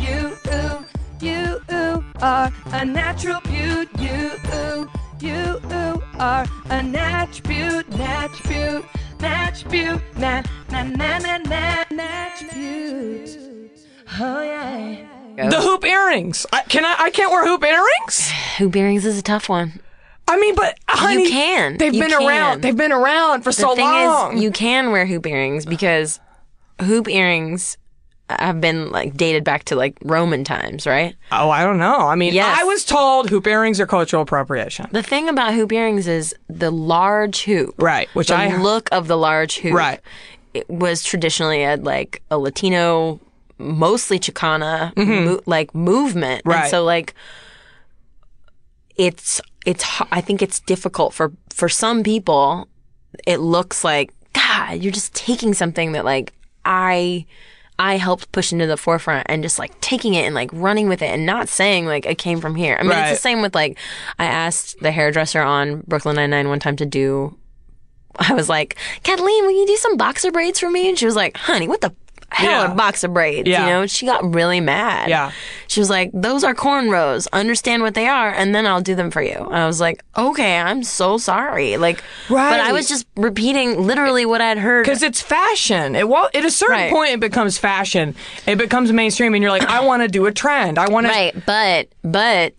You are a natural beaut. You are a natch beaut. Natch beaut. Natch beaut. Natch beaut. Oh yeah. The hoop earrings. I can't wear hoop earrings? Hoop earrings is a tough one. I mean, but honey, You can. They've been around. They've been around for so The thing long. is, you can wear hoop earrings because hoop earrings have been like dated back to like Roman times, right? Oh, I don't know. I mean, Yes. I was told hoop earrings are cultural appropriation. The thing about hoop earrings is the large hoop. Right, which the look of the large hoop. Right. It was traditionally a Latino, mostly Chicana, movement. Right. And so like, I think it's difficult for some people. It looks like, God, you're just taking something that like I helped push into the forefront and just like taking it and like running with it and not saying like it came from here. I mean, Right. it's the same with like, I asked the hairdresser on Brooklyn Nine-Nine one time I was like, Kathleen, will you do some boxer braids for me? And she was like, honey, what the hell Yeah. are boxer braids? Yeah. You know, she got really mad. Yeah. She was like, those are cornrows. Understand what they are, and then I'll do them for you. And I was like, okay, I'm so sorry. Like, Right. but I was just repeating literally what I'd heard. Because it's fashion. At a certain Right. point, it becomes fashion. It becomes mainstream, and you're like, I want to do a trend. I want to. Right, but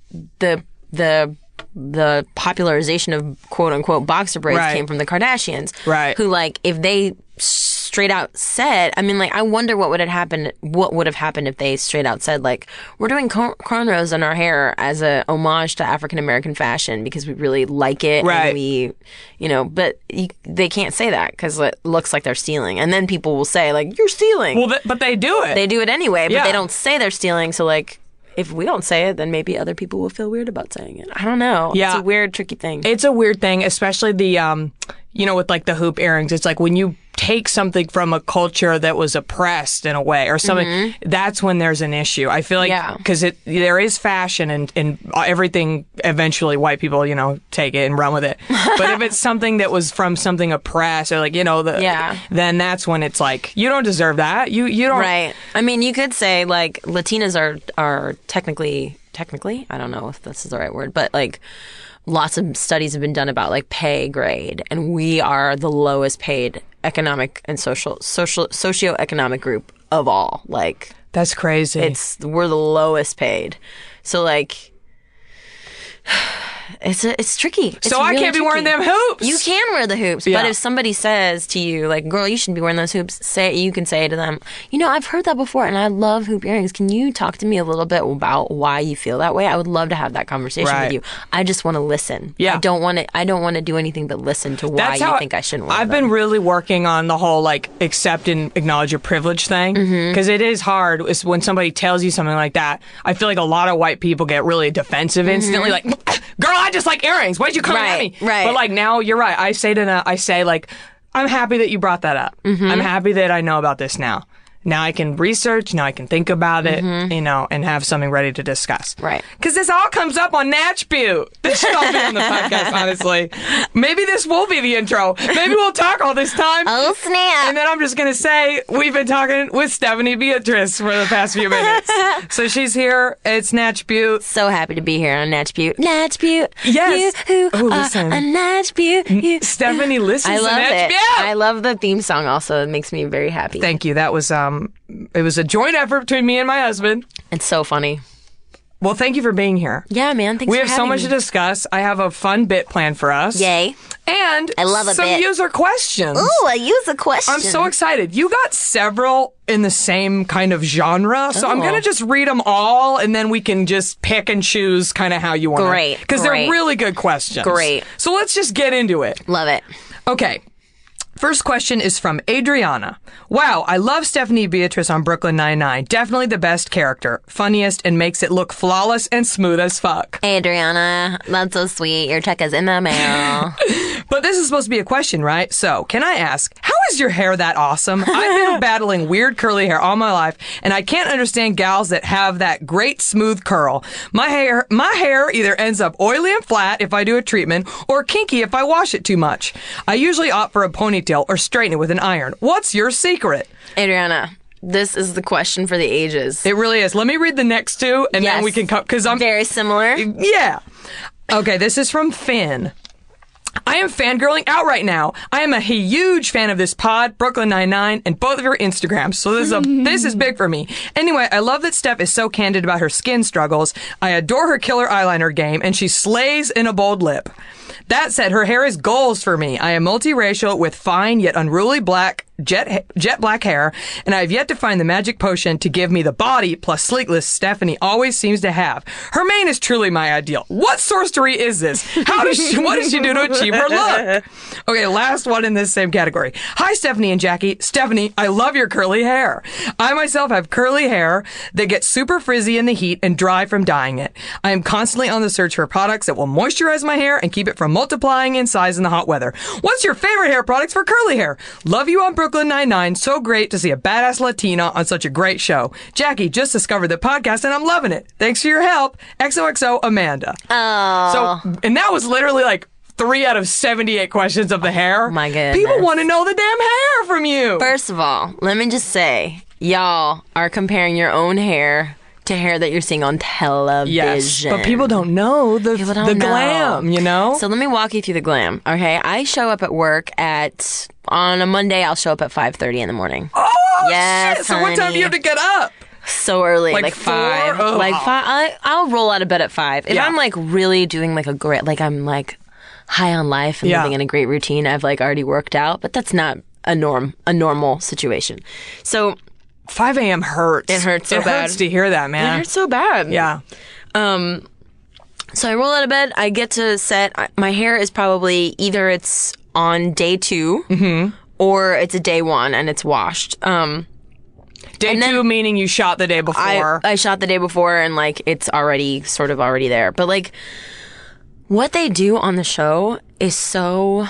the popularization of quote unquote boxer braids Right. came from the Kardashians. Right. Who like if they straight out said, I mean, like, I wonder what would have happened if they straight out said, like, we're doing cornrows in our hair as a homage to African American fashion because we really like it. Right. And we, but they can't say that because it looks like they're stealing. And then people will say, like, you're stealing. Well, but they do it. They do it anyway, but Yeah. they don't say they're stealing. So, like, if we don't say it, then maybe other people will feel weird about saying it. I don't know. Yeah. It's a weird, tricky thing. It's a weird thing, especially the, with like the hoop earrings. It's like when you take something from a culture that was oppressed in a way or something, that's when there's an issue. I feel like, because there is fashion and everything, eventually white people, take it and run with it. But if it's something that was from something oppressed or like, then that's when it's like, you don't deserve that. You don't. Right. I mean, you could say like Latinas are technically, I don't know if this is the right word, but like, lots of studies have been done about like pay grade, and we are the lowest paid economic and socioeconomic group of all. Like, that's crazy. We're the lowest paid. So like, it's tricky. So I can't be wearing them hoops. You can wear the hoops, but if somebody says to you, like, girl, you shouldn't be wearing those hoops, you can say to them, I've heard that before, and I love hoop earrings. Can you talk to me a little bit about why you feel that way? I would love to have that conversation with you. I just want to listen. Yeah. I don't want to do anything but listen to why you think I shouldn't wear I've them. been really working on the whole, like, accept and acknowledge your privilege thing. Because it is hard when somebody tells you something like that. I feel like a lot of white people get really defensive instantly, like, girl, I just like earrings. Why'd you come at me? Right. But like now, you're right. I say like, I'm happy that you brought that up. I'm happy that I know about this now. Now I can research. Now I can think about it. And have something ready to discuss. Right. Because this all comes up on Natch Butte. This should all be on the podcast. Honestly, maybe this will be the intro. Maybe we'll talk all this time. Oh, snap. And then I'm just going to say, we've been talking with Stephanie Beatrice for the past few minutes. So she's here. It's Natch Butte. So happy to be here on Natch Butte. Natch Butte. Yes. You who listen. are a Natch Butte. Stephanie listens I love to Natch it. Butte. I love the theme song also. It makes me very happy. Thank you. That was, it was a joint effort between me and my husband. It's so funny. Well, thank you for being here. Yeah, man. Thanks We for have so having much me. to discuss. I have a fun bit planned for us. Yay. And I love a some bit. user questions. Ooh, a user question. I'm so excited. You got several in the same kind of genre, so I'm Oh. going to just read them all, and then we can just pick and choose kind of how you want to. Great, Because they're great. really good questions. Great. So let's just get into it. Love it. Okay. First question is from Adriana. Wow, I love Stephanie Beatrice on Brooklyn Nine-Nine. Definitely the best character. Funniest and makes it look flawless and smooth as fuck. Hey, Adriana. That's so sweet. Your check is in the mail. But this is supposed to be a question, right? So, can I ask, how is your hair that awesome? I've been battling weird curly hair all my life, and I can't understand gals that have that great smooth curl. My hair either ends up oily and flat if I do a treatment, or kinky if I wash it too much. I usually opt for a ponytail or straighten it with an iron. What's your secret? Adriana, This is the question for the ages. It really is. Let me read the next two, and then we can come, because I'm very similar. Yeah. Okay, this is from Finn. I am fangirling out right now. I am a huge fan of this pod, Brooklyn Nine-Nine, and both of your Instagrams. So this is big for me. Anyway, I love that Steph is so candid about her skin struggles. I adore her killer eyeliner game, and she slays in a bold lip. That said, her hair is goals for me. I am multiracial with fine yet unruly jet black hair, and I have yet to find the magic potion to give me the body plus sleekless Stephanie always seems to have. Her mane is truly my ideal. What sorcery is this? What does she do to achieve her look? Okay, last one in this same category. Hi, Stephanie and Jackie. Stephanie, I love your curly hair. I myself have curly hair that gets super frizzy in the heat and dry from dyeing it. I am constantly on the search for products that will moisturize my hair and keep it from multiplying in size in the hot weather. What's your favorite hair products for curly hair? Love you on Brooklyn Nine-Nine. So great to see a badass Latina on such a great show. Jackie, just discovered the podcast and I'm loving it. Thanks for your help. XOXO, Amanda. Oh. So, and that was literally like 3 out of 78 questions of the hair. My goodness. People want to know the damn hair from you. First of all, let me just say, y'all are comparing your own hair to hair that you're seeing on television. Yes, but people don't know the glam, you know? So let me walk you through the glam, okay? I show up at work on a Monday, I'll show up at 5:30 in the morning. Oh, yes, shit. So what time do you have to get up? So early, like 5. 5. Like 5. I'll roll out of bed at 5. If I'm like really doing like a great, like I'm like high on life and living in a great routine, I've like already worked out, but that's not a normal situation. So 5 a.m. hurts. It hurts so bad. It hurts to hear that, man. It hurts so bad. Yeah. So I roll out of bed. I get to set. My hair is probably either it's on day 2 or it's a day 1 and it's washed. Day 2 meaning you shot the day before. I shot the day before and like it's already sort of already there. But like what they do on the show is so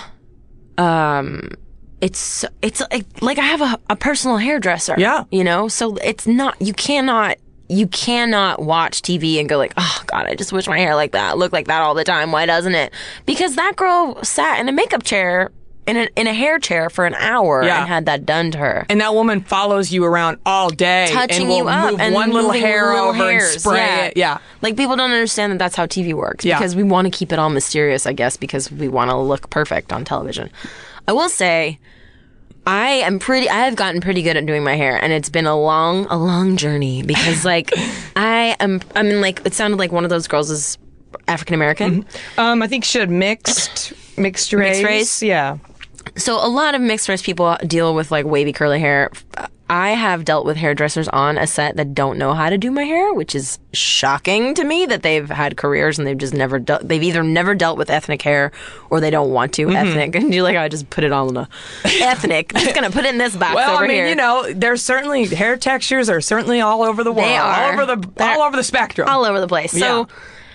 it's like I have a personal hairdresser. Yeah. You know? So it's not, you cannot watch TV and go like, oh God, I just wish my hair like that, looked like that all the time. Why doesn't it? Because that girl sat in a makeup chair, in a hair chair for an hour and had that done to her. And that woman follows you around all day. Touching and will you up. Move and one little hair over hairs. and spray it. Yeah. Like people don't understand that that's how TV works. Yeah. Because we want to keep it all mysterious, I guess, because we want to look perfect on television. I will say, I have gotten pretty good at doing my hair, and it's been a long journey because, like, I mean, like, it sounded like one of those girls is African American. I think she had mixed race. Yeah. So a lot of mixed race people deal with like wavy curly hair. I have dealt with hairdressers on a set that don't know how to do my hair, which is shocking to me that they've had careers and they've just never they've either never dealt with ethnic hair or they don't want to ethnic. And you're like, I just put it all in a ethnic. I'm just going to put it in this box over here. Well, I mean, you know, there's certainly hair textures are certainly all over the world. They are. All over the spectrum. All over the place. So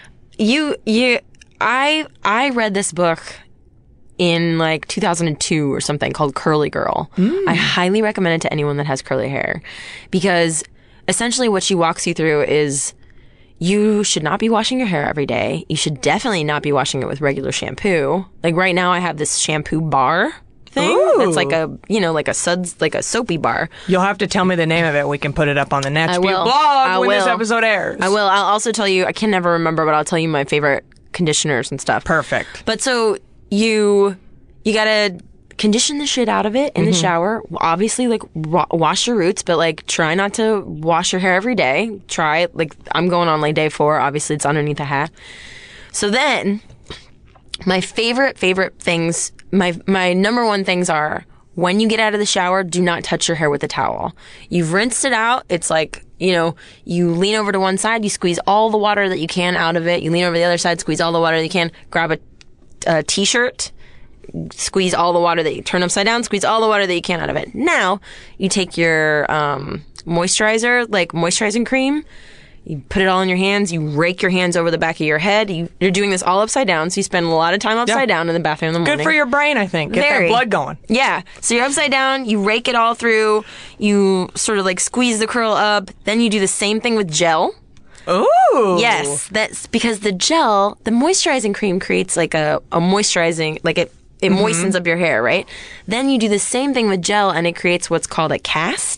I read this book in like 2002 or something called Curly Girl. I highly recommend it to anyone that has curly hair because essentially what she walks you through is you should not be washing your hair every day. You should definitely not be washing it with regular shampoo. Like right now I have this shampoo bar thing. Ooh. It's like a soapy bar. You'll have to tell me the name of it. We can put it up on the Natch Beaut blog when this episode airs. I will. I'll also tell you, I can never remember, but I'll tell you my favorite conditioners and stuff. Perfect. But so you gotta condition the shit out of it in the shower. Obviously, like wash your roots, but like try not to wash your hair every day. Try like I'm going on like day 4. Obviously, it's underneath a hat. So then, my favorite things, my number one things are when you get out of the shower, do not touch your hair with a towel. You've rinsed it out. It's like, you know, you lean over to one side, you squeeze all the water that you can out of it. You lean over to the other side, squeeze all the water that you can. Grab a t-shirt, squeeze all the water that you turn upside down, squeeze all the water that you can out of it. Now, you take your moisturizer, like moisturizing cream, you put it all in your hands, you rake your hands over the back of your head. You're doing this all upside down, so you spend a lot of time upside down in the bathroom in the morning. Good for your brain, I think. Get that blood going. Yeah. So you're upside down, you rake it all through, you sort of like squeeze the curl up, then you do the same thing with gel. Ooh. Yes, that's because the gel, the moisturizing cream creates like a moisturizing, like it moistens up your hair, right? Then you do the same thing with gel and it creates what's called a cast.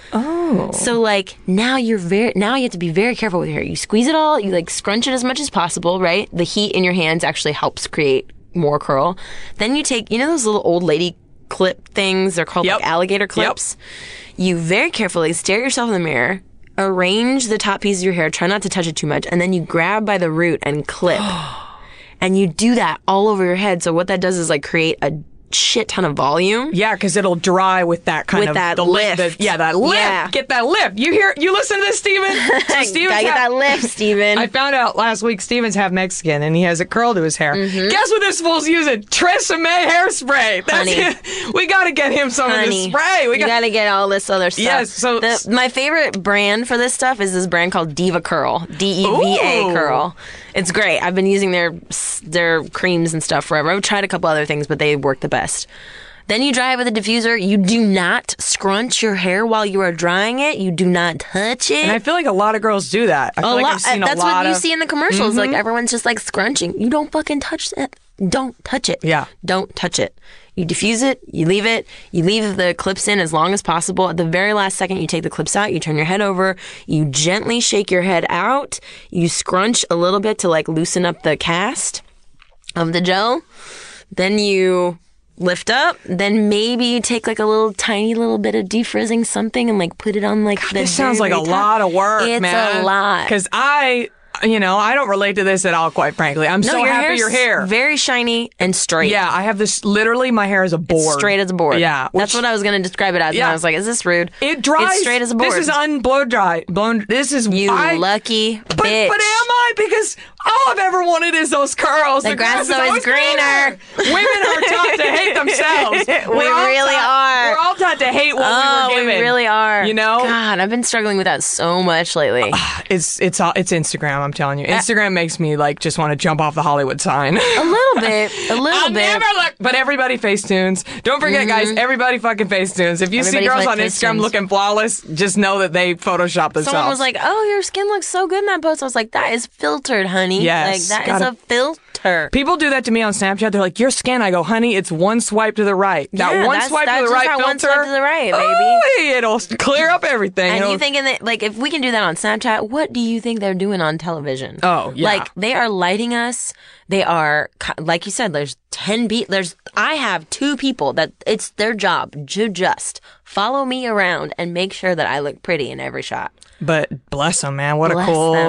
Oh. So like now you have to be very careful with your hair. You squeeze it all, you like scrunch it as much as possible, right? The heat in your hands actually helps create more curl. Then you take, those little old lady clip things, they're called like alligator clips. You very carefully stare at yourself in the mirror, arrange the top piece of your hair, try not to touch it too much, and then you grab by the root and clip. And you do that all over your head. So what that does is like create a shit ton of volume. Yeah, because it'll dry with that kind with of that lift. That lift. Yeah. Get that lift. You listen to this, Steven? So Gotta get that lift, Steven. I found out last week Steven's half Mexican and he has a curl to his hair. Guess what this fool's using? Tresemme hairspray. Honey. We gotta get him some of this spray. We gotta get all this other stuff. Yes. So my favorite brand for this stuff is this brand called Diva Curl. DEVA Curl. It's great. I've been using their creams and stuff forever. I've tried a couple other things, but they work the best. Then you dry it with a diffuser. You do not scrunch your hair while you are drying it. You do not touch it. And I feel like a lot of girls do that. I feel like I've seen that's a lot what you see in the commercials. Like everyone's just like scrunching. You don't fucking touch it. Don't touch it. Yeah. Don't touch it. You diffuse it, you leave the clips in as long as possible. At the very last second, you take the clips out, you turn your head over, you gently shake your head out, you scrunch a little bit to like loosen up the cast of the gel. Then you lift up, then maybe you take like a little tiny little bit of defrizzing something and like put it on like the This sounds like a lot of work, man. It's a lot. Because I don't relate to this at all, quite frankly. I'm so happy your hair. Very shiny and straight. Yeah, I have this, literally my hair is a board. It's straight as a board. Yeah. That's what I was going to describe it as. Yeah. And I was like, is this rude? It dries. It's straight as a board. This is unblow dry. This is you lucky bitch. But am I? Because all I've ever wanted is those curls. The grass is always greener. Women are taught to hate themselves. We really are. We're all taught to hate what we were given. We really are. God, I've been struggling with that so much lately. It's Instagram, I'm telling you. Instagram makes me like just want to jump off the Hollywood sign. A little bit. I'll never look. But everybody Facetunes. Don't forget, guys, everybody fucking Facetunes. If you see girls on Instagram looking flawless, just know that they Photoshop themselves. Someone was like, oh, your skin looks so good in that post. I was like, that is filtered, honey. Yes. Like, that is a filter. People do that to me on Snapchat. They're like, your skin. I go, honey, it's one swipe to the right. That one swipe to the right filter. One swipe to the right, baby. Oh, it'll clear up everything. And you thinking that, like, if we can do that on Snapchat, what do you think they're doing on television? Oh, yeah. Like, they are lighting us. They are, like you said, there's 10 I have 2 people that it's their job to just follow me around and make sure that I look pretty in every shot. But bless them, man. What a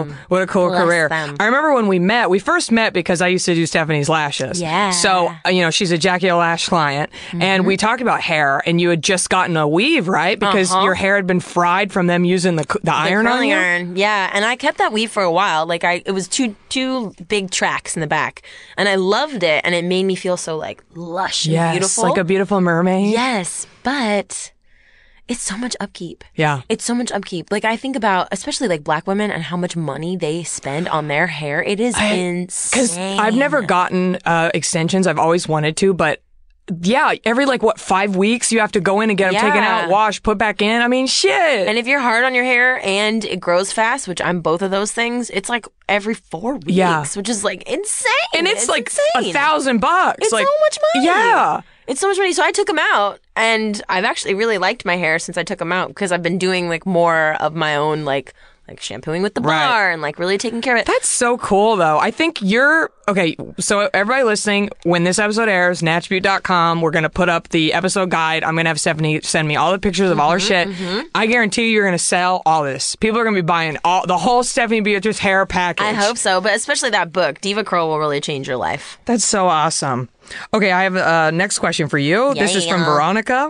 cool career. I remember when we first met because I used to do Stephanie's lashes. Yeah. So, she's a Jackie O Lash client. And we talked about hair and you had just gotten a weave, right? Because your hair had been fried from them using the iron on you. Iron. Yeah. And I kept that weave for a while. Like it was two big tracks in the back. And I loved it. And it made me feel so like lush and beautiful. Like a beautiful mermaid. Yes. But it's so much upkeep. Yeah. It's so much upkeep. Like, I think about, especially like black women and how much money they spend on their hair. It is insane. Because I've never gotten extensions. I've always wanted to, but yeah, every 5 weeks you have to go in and get them taken out, wash, put back in. I mean, shit. And if you're hard on your hair and it grows fast, which I'm both of those things, it's like every 4 weeks, which is like insane. And it's like insane. $1,000. It's so much money. Yeah. It's so much money. So I took them out, and I've actually really liked my hair since I took them out because I've been doing like more of my own like shampooing with the bar and like really taking care of it. That's so cool though. I think okay. So everybody listening, when this episode airs, natchbeaut.com, we're going to put up the episode guide. I'm going to have Stephanie send me all the pictures of all her shit. I guarantee you're going to sell all this. People are going to be buying the whole Stephanie Beatrice hair package. I hope so, but especially that book, Diva Curl, will really change your life. That's so awesome. Okay, I have a next question for you. This is from Veronica.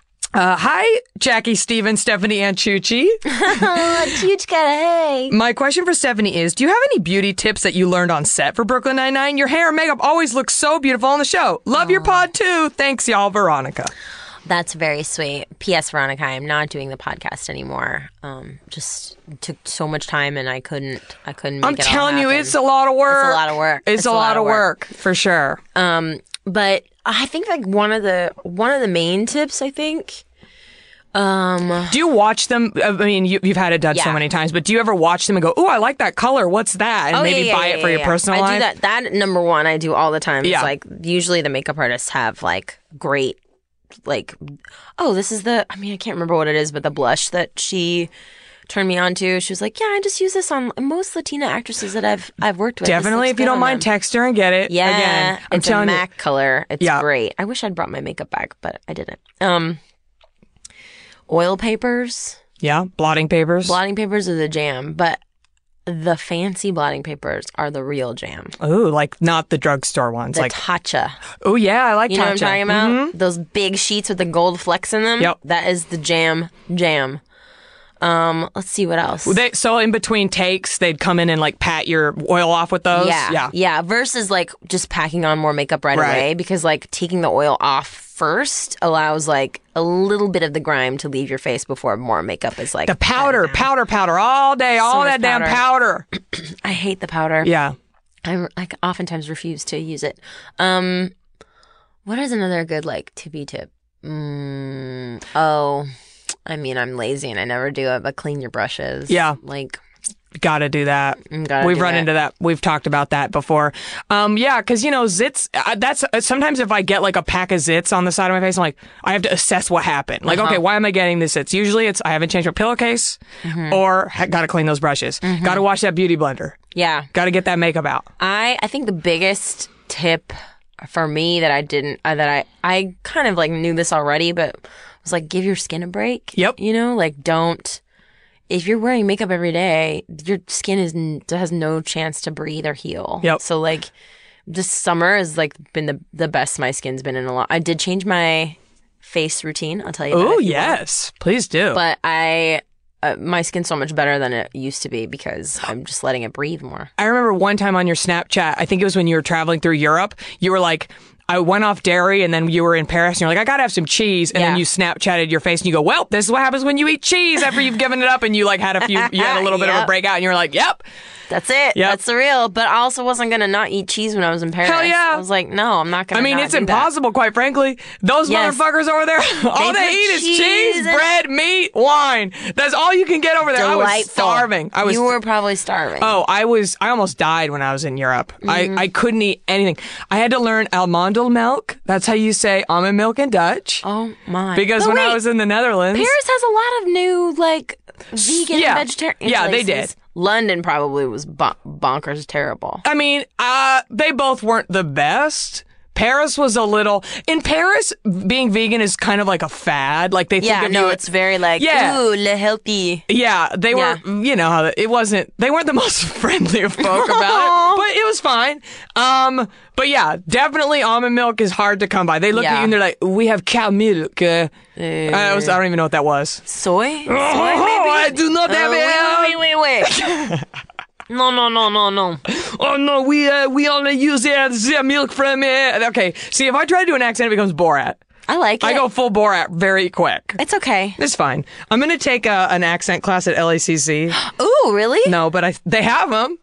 Hi, Jackie, Steven, Stephanie, and Chuchi. Chuchka, hey. My question for Stephanie is, do you have any beauty tips that you learned on set for Brooklyn Nine-Nine? Your hair and makeup always look so beautiful on the show. Love your pod, too. Thanks, y'all, Veronica. That's very sweet. P.S. Veronica, I am not doing the podcast anymore. Just took so much time and I couldn't make it all happen. I'm telling you, it's a lot of work. It's a lot of work. It's a lot of work, for sure. But I think like one of the main tips, I think. Do you watch them? I mean, you've had it done so many times, but do you ever watch them and go, "Ooh, I like that color. What's that?" And maybe buy it for your personal life? I do that. That number one, I do all the time. It's like usually the makeup artists have like great like, oh, this is I can't remember what it is, but the blush that she turned me on to. She was like, yeah, I just use this on most Latina actresses that I've worked with. Definitely, if you don't mind, text her and get it. Yeah, again, it's a MAC color. It's great. I wish I'd brought my makeup bag, but I didn't. Oil papers. Yeah, blotting papers. Blotting papers are the jam, but the fancy blotting papers are the real jam. Ooh, like not the drugstore ones. The like Tatcha. Oh, yeah, I like Tatcha. You know what I'm talking about? Mm-hmm. Those big sheets with the gold flecks in them? Yep. That is the jam. Let's see what else. So in between takes, they'd come in and like pat your oil off with those? Yeah. Versus like just packing on more makeup right away, because like taking the oil off first allows like a little bit of the grime to leave your face before more makeup is like... The powder all day, all that damn powder. I hate the powder. Yeah. I oftentimes refuse to use it. What is another good like tippy tip? I'm lazy and I never do it, but clean your brushes. Yeah. Like... Gotta do that. We've run into that. We've talked about that before. Yeah, because, zits, that's sometimes if I get like a pack of zits on the side of my face, I'm like, I have to assess what happened. Like, okay, why am I getting this zits? Usually it's I haven't changed my pillowcase or gotta clean those brushes. Gotta wash that beauty blender. Yeah. Gotta get that makeup out. I think the biggest tip for me that I kind of like knew this already, but was like, give your skin a break. Yep. Like don't. If you're wearing makeup every day, your skin has no chance to breathe or heal. Yep. So like this summer has like been the best my skin's been in a lot. I did change my face routine. I'll tell you. Oh yes, please do. But my skin's so much better than it used to be because I'm just letting it breathe more. I remember one time on your Snapchat, I think it was when you were traveling through Europe, you were like, I went off dairy and then you were in Paris and you're like, I gotta have some cheese. And then you Snapchatted your face and you go, well, this is what happens when you eat cheese after you've given it up. And you like had a little bit of a breakout and you were like, yep. That's it. Yep. That's the real. But I also wasn't going to not eat cheese when I was in Paris. Hell yeah. I was like, no, I'm not going to it's impossible, quite frankly. Those motherfuckers over there, all they eat is cheese, bread, meat, wine. That's all you can get over there. Delightful. I was starving. You were probably starving. Oh, I almost died when I was in Europe. I couldn't eat anything. I had to learn almondel milk. That's how you say almond milk in Dutch. Oh, my. Because I was in the Netherlands. Paris has a lot of new, like, vegan and vegetarian places. Yeah, they did. London probably was bonkers terrible. I mean, they both weren't the best. Paris was a little... In Paris, being vegan is kind of like a fad. Like, they think of you... it's very like, ooh, le healthy. Yeah, they were... You know, how it wasn't... They weren't the most friendly of folk about it, but it was fine. But yeah, definitely almond milk is hard to come by. They look at you and they're like, we have cow milk. I don't even know what that was. Soy? Soy, maybe? I do not have it. Wait. No. Oh no, we only use the milk from it. Okay, see, if I try to do an accent, it becomes Borat. I like it. I go full Borat very quick. It's okay. It's fine. I'm going to take an accent class at LACC. Ooh, really? No, but they have them.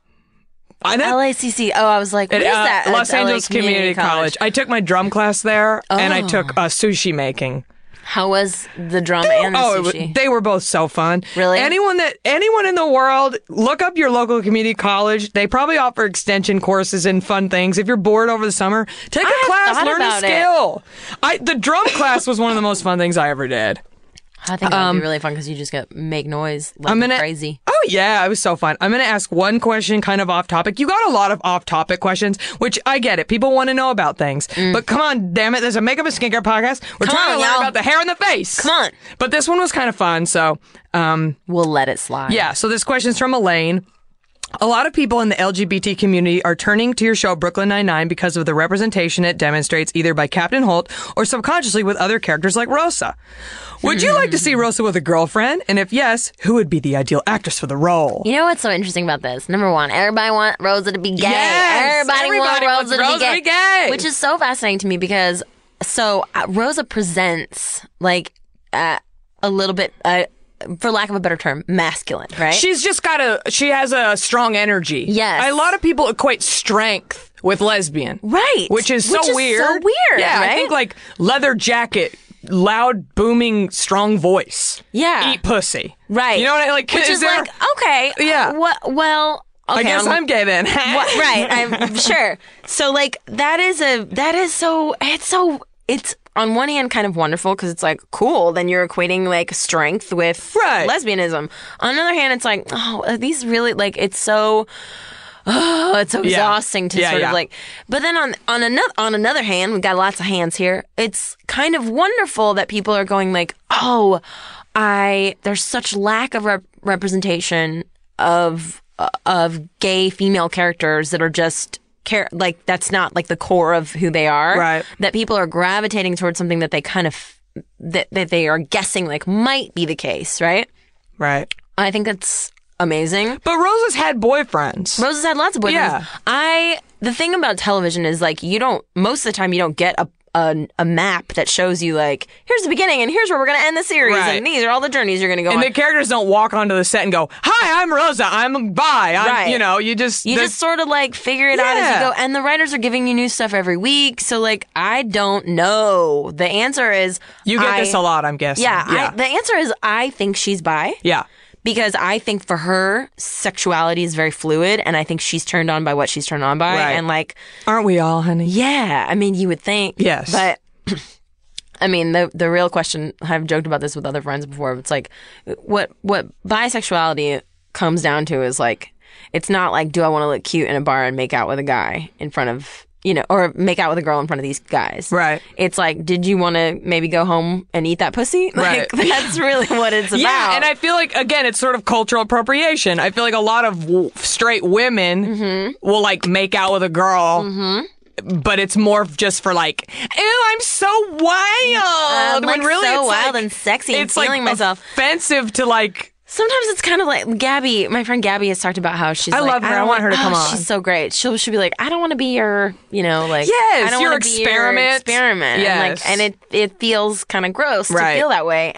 LACC. Oh, I was like, what is that? Los Angeles Community College. I took my drum class there, and I took sushi making. How was the drum and the sushi? They were both so fun. Really? Anyone in the world, look up your local community college. They probably offer extension courses and fun things. If you're bored over the summer, take a class, learn a skill. The drum class was one of the most fun things I ever did. I think that would be really fun because you just make noise like crazy. Oh, yeah, it was so fun. I'm going to ask one question kind of off topic. You got a lot of off topic questions, which I get it. People want to know about things. But come on, damn it. There's a makeup and skincare podcast. We're trying to learn about the hair and the face. Come on. But this one was kind of fun, so... we'll let it slide. Yeah, so this question's from Elaine. A lot of people in the LGBT community are turning to your show Brooklyn Nine-Nine because of the representation it demonstrates either by Captain Holt or subconsciously with other characters like Rosa. Would you like to see Rosa with a girlfriend? And if yes, who would be the ideal actress for the role? You know what's so interesting about this? Number one, everybody wants Rosa to be gay. Yes, everybody wants Rosa to be gay. Which is so fascinating to me because Rosa presents like a little bit... for lack of a better term, masculine, right? She has a strong energy. Yes. A lot of people equate strength with lesbian. Right. Which is so weird. Yeah, right? I think like leather jacket, loud, booming, strong voice. Yeah. Eat pussy. Right. You know what I like? Which is like, okay. Yeah. Well... Okay, I guess I'm gay then. Right, I'm sure. So like it's on one hand kind of wonderful because it's like, cool, then you're equating like strength with lesbianism. On the other hand, it's like, oh, are these really like, it's so exhausting to sort of like, but then on another hand, we've got lots of hands here. It's kind of wonderful that people are going like, oh, there's such lack of representation of gay female characters that are just like, that's not like the core of who they are. Right. That people are gravitating towards something that they kind of, that they are guessing like might be the case. Right. Right. I think that's amazing. But Rosa's had boyfriends. Rosa's had lots of boyfriends. Yeah. The thing about television is like, most of the time you don't get a map that shows you like, here's the beginning and here's where we're going to end the series and these are all the journeys you're going to go on. And the characters don't walk onto the set and go, hi, I'm Rosa, I'm bi. You just sort of like figure it out as you go. And the writers are giving you new stuff every week. So like, I don't know. The answer is... You get this a lot, I'm guessing. Yeah. The answer is I think she's bi. Yeah. Because I think for her, sexuality is very fluid, and I think she's turned on by what she's turned on by. Right. And like, aren't we all, honey? Yeah. I mean, you would think. Yes. But I mean, the real question, I've joked about this with other friends before, but it's like, what bisexuality comes down to is like, it's not like, do I want to look cute in a bar and make out with a guy in front of, or make out with a girl in front of these guys. Right. It's like, did you want to maybe go home and eat that pussy? Like, right. That's really what it's about. Yeah, and I feel like, again, it's sort of cultural appropriation. I feel like a lot of straight women will, like, make out with a girl, but it's more just for, like, ew, I'm so wild. Like, really so it's wild like, and sexy and it's feeling like myself. Offensive to, like... Sometimes it's kind of like Gabby, my friend Gabby has talked about how she's I love her. I want her to come on. She's so great. She'll be like, I don't want to be your, like, yes, I don't your want to be your experiment. Yes. And it feels kind of gross to feel that way.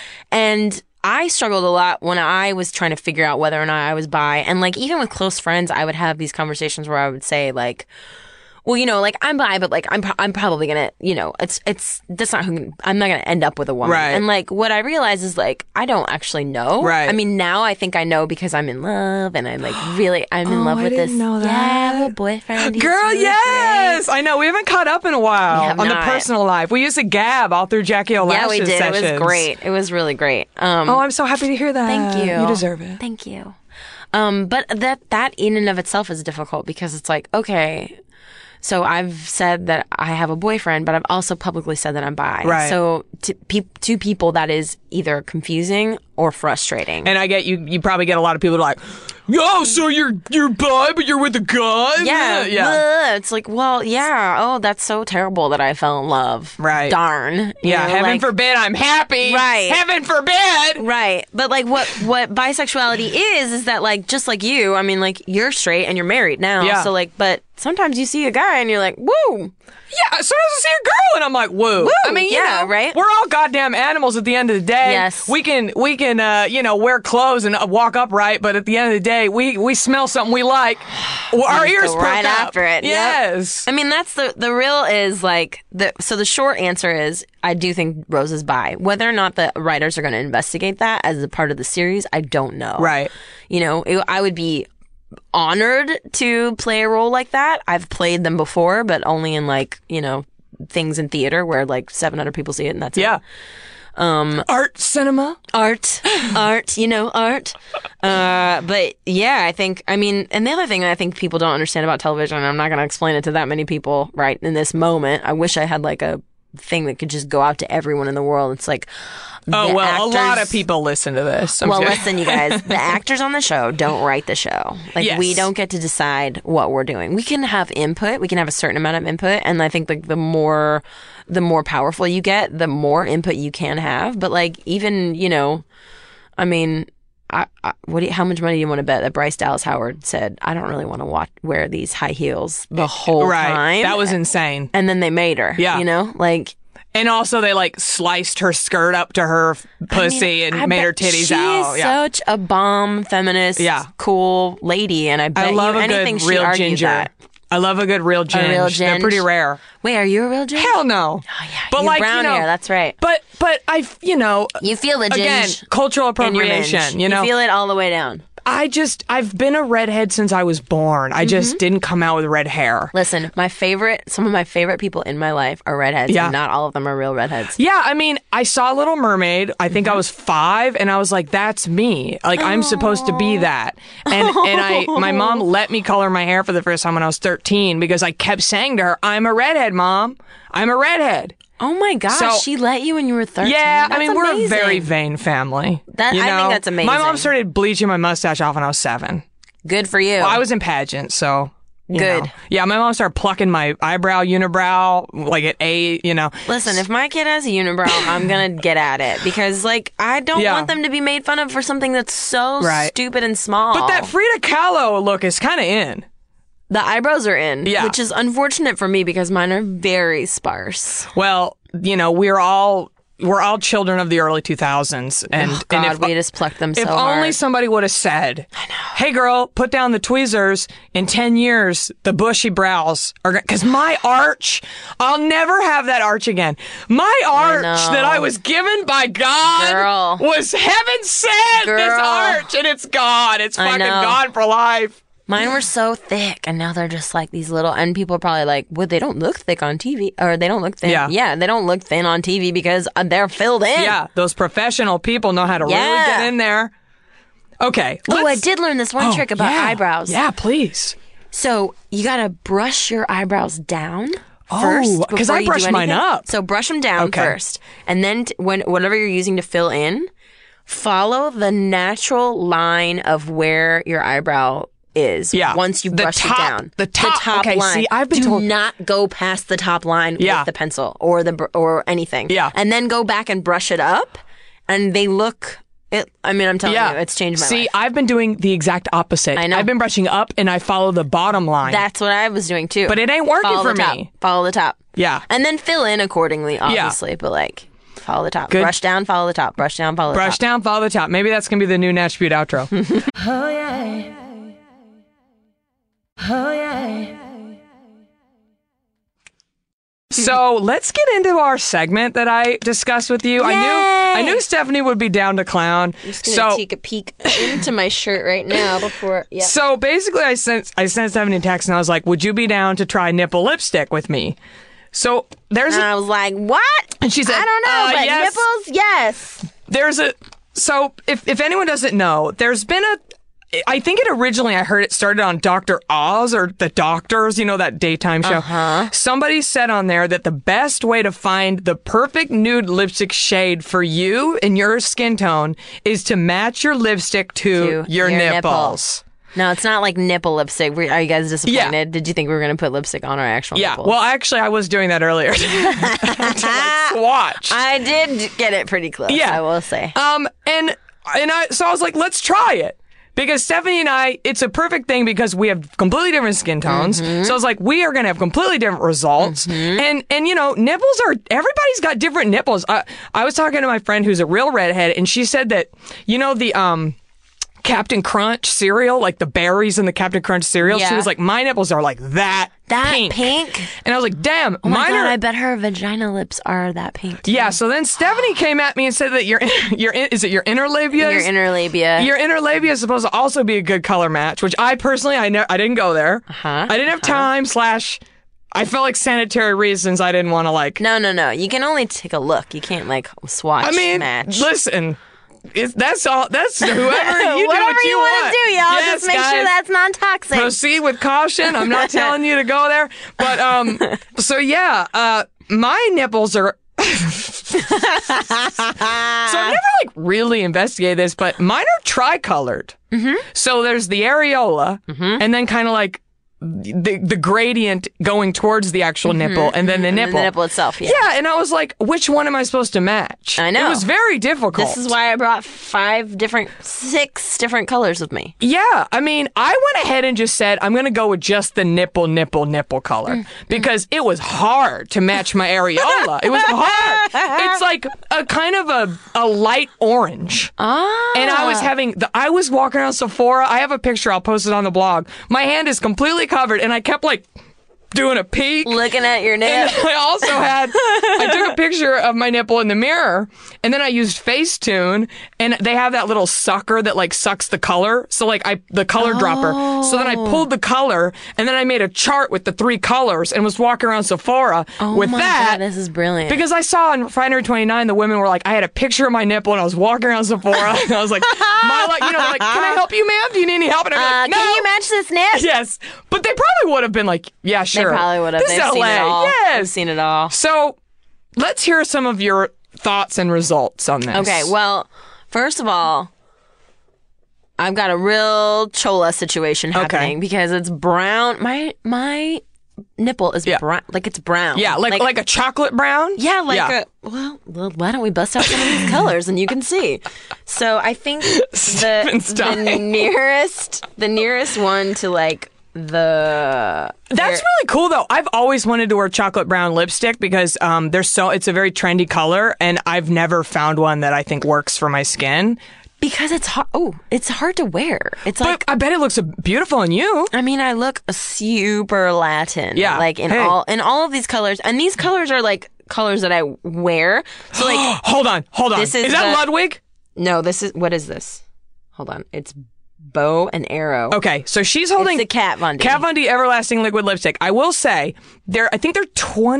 And I struggled a lot when I was trying to figure out whether or not I was bi. And like, even with close friends, I would have these conversations where I would say like, well, like, I'm bi, but like, I'm probably gonna, that's not who, I'm not gonna end up with a woman. Right. And like, what I realize is like, I don't actually know. Right. I mean, now I think I know because I'm in love and I'm like, really, I'm in love with this. Know that. Yeah, I have a boyfriend. Girl, really yes! great. I know. We haven't caught up in a while on the personal life. We used to gab all through Jackie O'Lash's sessions. Yeah, we did. Sessions. It was great. It was really great. I'm so happy to hear that. Thank you. You deserve it. Thank you. But that in and of itself is difficult because it's like, okay, so I've said that I have a boyfriend, but I've also publicly said that I'm bi. Right. So to people, that is either confusing or frustrating. And I get you probably get a lot of people like, oh, so you're bi, but you're with a guy? Yeah. It's like, well, yeah. Oh, that's so terrible that I fell in love. Right. Darn. Yeah. Heaven forbid I'm happy. Right. Heaven forbid. Right. But like what bisexuality is that like, just like you, I mean, like you're straight and you're married now. Yeah. So like, but sometimes you see a guy and you're like, woo. Yeah, sometimes I see a girl and I'm like, woo. Woo. I mean, right? We're all goddamn animals at the end of the day. Yes. We can wear clothes and walk upright, but at the end of the day, we smell something we like. Well, our ears perk right up. after it. Yes. Yep. I mean, that's the real is like, so the short answer is, I do think Rose is bi. Whether or not the writers are going to investigate that as a part of the series, I don't know. Right. I would be honored to play a role like that. I've played them before, but only in like, things in theater where like 700 people see it and that's it. Art cinema. Art. But yeah, I think, and the other thing I think people don't understand about television, and I'm not going to explain it to that many people right in this moment. I wish I had like a thing that could just go out to everyone in the world. It's like, a lot of people listen to this. Listen, you guys, the actors on the show don't write the show. Like, we don't get to decide what we're doing. We can have input. We can have a certain amount of input. And I think like the more powerful you get, the more input you can have. But like, even, how much money do you want to bet that Bryce Dallas Howard said, I don't really want to wear these high heels the whole time. That was insane. And then they made her. Yeah. And also, they like sliced her skirt up to her pussy and made her titties out. She is such a bomb feminist, cool lady, and I bet love you a anything good she real argued ginger. that. I love a good real ginger. They're pretty rare. Wait, are you a real ginger? Hell no. Oh yeah, but you like brown hair. That's right. But you feel the ginger again, cultural appropriation. You feel it all the way down. I've been a redhead since I was born. I just didn't come out with red hair. Listen, some of my favorite people in my life are redheads, and not all of them are real redheads. Yeah, I mean, I saw Little Mermaid. I think I was 5, and I was like, that's me. Like, I'm supposed to be that. And my mom let me color my hair for the first time when I was 13 because I kept saying to her, I'm a redhead, Mom. I'm a redhead. Oh my gosh, so, she let you when you were 13? Yeah, that's we're amazing. a very vain family. I think that's amazing. My mom started bleaching my mustache off when I was 7. Good for you. Well, I was in pageant, so... Good. Know. Yeah, my mom started plucking my eyebrow, unibrow, like at 8, Listen, if my kid has a unibrow, I'm going to get at it because, like, I don't want them to be made fun of for something that's so stupid and small. But that Frida Kahlo look is kind of in. The eyebrows are in, which is unfortunate for me because mine are very sparse. Well, we're all children of the early 2000s. And, we just plucked them so hard. If only somebody would have said, hey, girl, put down the tweezers. In 10 years, the bushy brows are going to... Because my arch, I'll never have that arch again. My arch that I was given by God was heaven sent, this arch, and it's gone. It's fucking gone for life. Mine were so thick, and now they're just like these little... And people are probably like, well, they don't look thick on TV. Or they don't look thin. Yeah, they don't look thin on TV because they're filled in. Yeah, those professional people know how to really get in there. Okay. Oh, I did learn this one trick about eyebrows. Yeah, please. So you got to brush your eyebrows down first. Because I brush mine up. So brush them down first. And then whatever you're using to fill in, follow the natural line of where your eyebrow is once you brush it down. The top line. See, I've been told not go past the top line with the pencil or anything. Yeah. And then go back and brush it up, and they look... I'm telling you, it's changed my life. See, I've been doing the exact opposite. I know. I've been brushing up, and I follow the bottom line. That's what I was doing, too. But it ain't working for me. Follow the top. Yeah. And then fill in accordingly, obviously, but like... Follow the top. Good. Brush down, follow the top. Brush down, follow the top. Brush down, follow the top. Maybe that's going to be the new Natch Butte outro. Oh, yeah. Oh, yeah. So let's get into our segment that I discussed with you. Yay! I knew Stephanie would be down to clown. I'm just going to take a peek into my shirt right now before... Yep. So basically I sent Stephanie a text and I was like, would you be down to try nipple lipstick with me? So I was like, what? And she said, I don't know, but yes. nipples, yes. So if anyone doesn't know, there's been I think I heard it started on Dr. Oz or The Doctors, that daytime show. Somebody said on there that the best way to find the perfect nude lipstick shade for you and your skin tone is to match your lipstick to your nipples. No, it's not like nipple lipstick. Are you guys disappointed? Yeah. Did you think we were going to put lipstick on our actual nipples? Well, actually, I was doing that earlier. To swatch. I did get it pretty close, I will say. So I was like, let's try it. Because Stephanie and I, it's a perfect thing because we have completely different skin tones. So I was like, we are going to have completely different results. And nipples everybody's got different nipples. I was talking to my friend who's a real redhead, and she said that, the Captain Crunch cereal, like the berries in the Captain Crunch cereal, she was like, my nipples are like that pink. And I was like, damn, oh my God, I bet her vagina lips are that pink too. Yeah, so then Stephanie came at me and said that is it your inner labia? Your inner labia. Your inner labia is supposed to also be a good color match, which I personally, I didn't go there. I didn't have time / I felt like sanitary reasons I didn't want to No. You can only take a look. You can't swatch match. Listen. That's all. That's whoever you do whatever you want to do, y'all. Yes, just make guys, sure that's non-toxic. Proceed with caution. I'm not telling you to go there, but my nipples are. So I've never really investigated this, but mine are tricolored. So there's the areola, and then kind of the gradient going towards the actual nipple, and then the nipple. And the nipple itself, Yeah, and I was like, which one am I supposed to match? I know. It was very difficult. This is why I brought 6 different colors with me. Yeah, I went ahead and just said, I'm going to go with just the nipple color, because it was hard to match my areola. It was hard. It's like a kind of a light orange. And I was walking around Sephora. I have a picture. I'll post it on the blog. My hand is completely covered, and I kept doing a peek. Looking at your nip. And I took a picture of my nipple in the mirror, and then I used Facetune, and they have that little sucker that like sucks the color. So like the color dropper. So then I pulled the color, and then I made a chart with the 3 colors and was walking around Sephora with that. God, this is brilliant. Because I saw on Refinery 29, the women were like, I had a picture of my nipple, and I was walking around Sephora, and I was like, like, can I help you, ma'am? Do you need any help? And I'm like, no. Can you match this nip? Yes. But they probably would have been like, yeah, sure. They probably would have. This is They've LA. seen it all. Yes. They've seen it all. So let's hear some of your thoughts and results on this. Okay, well, first of all, I've got a real chola situation happening because it's brown. My nipple is brown, like it's brown. Yeah, like a chocolate brown? Yeah, well, why don't we bust out some of these colors and you can see. So I think the nearest one to like that's really cool though. I've always wanted to wear chocolate brown lipstick because it's a very trendy color, and I've never found one that I think works for my skin. Because it's hard. Oh, it's hard to wear. It's but I bet it looks beautiful on you. I mean, I look super Latin. Yeah. Like in all of these colors, and these colors are like colors that I wear. So like, hold on. Is that Ludwig? No, what is this? Hold on. It's bow and arrow. Okay, so she's holding the Kat Von D. Kat Von D Everlasting Liquid Lipstick. I will say, I think they're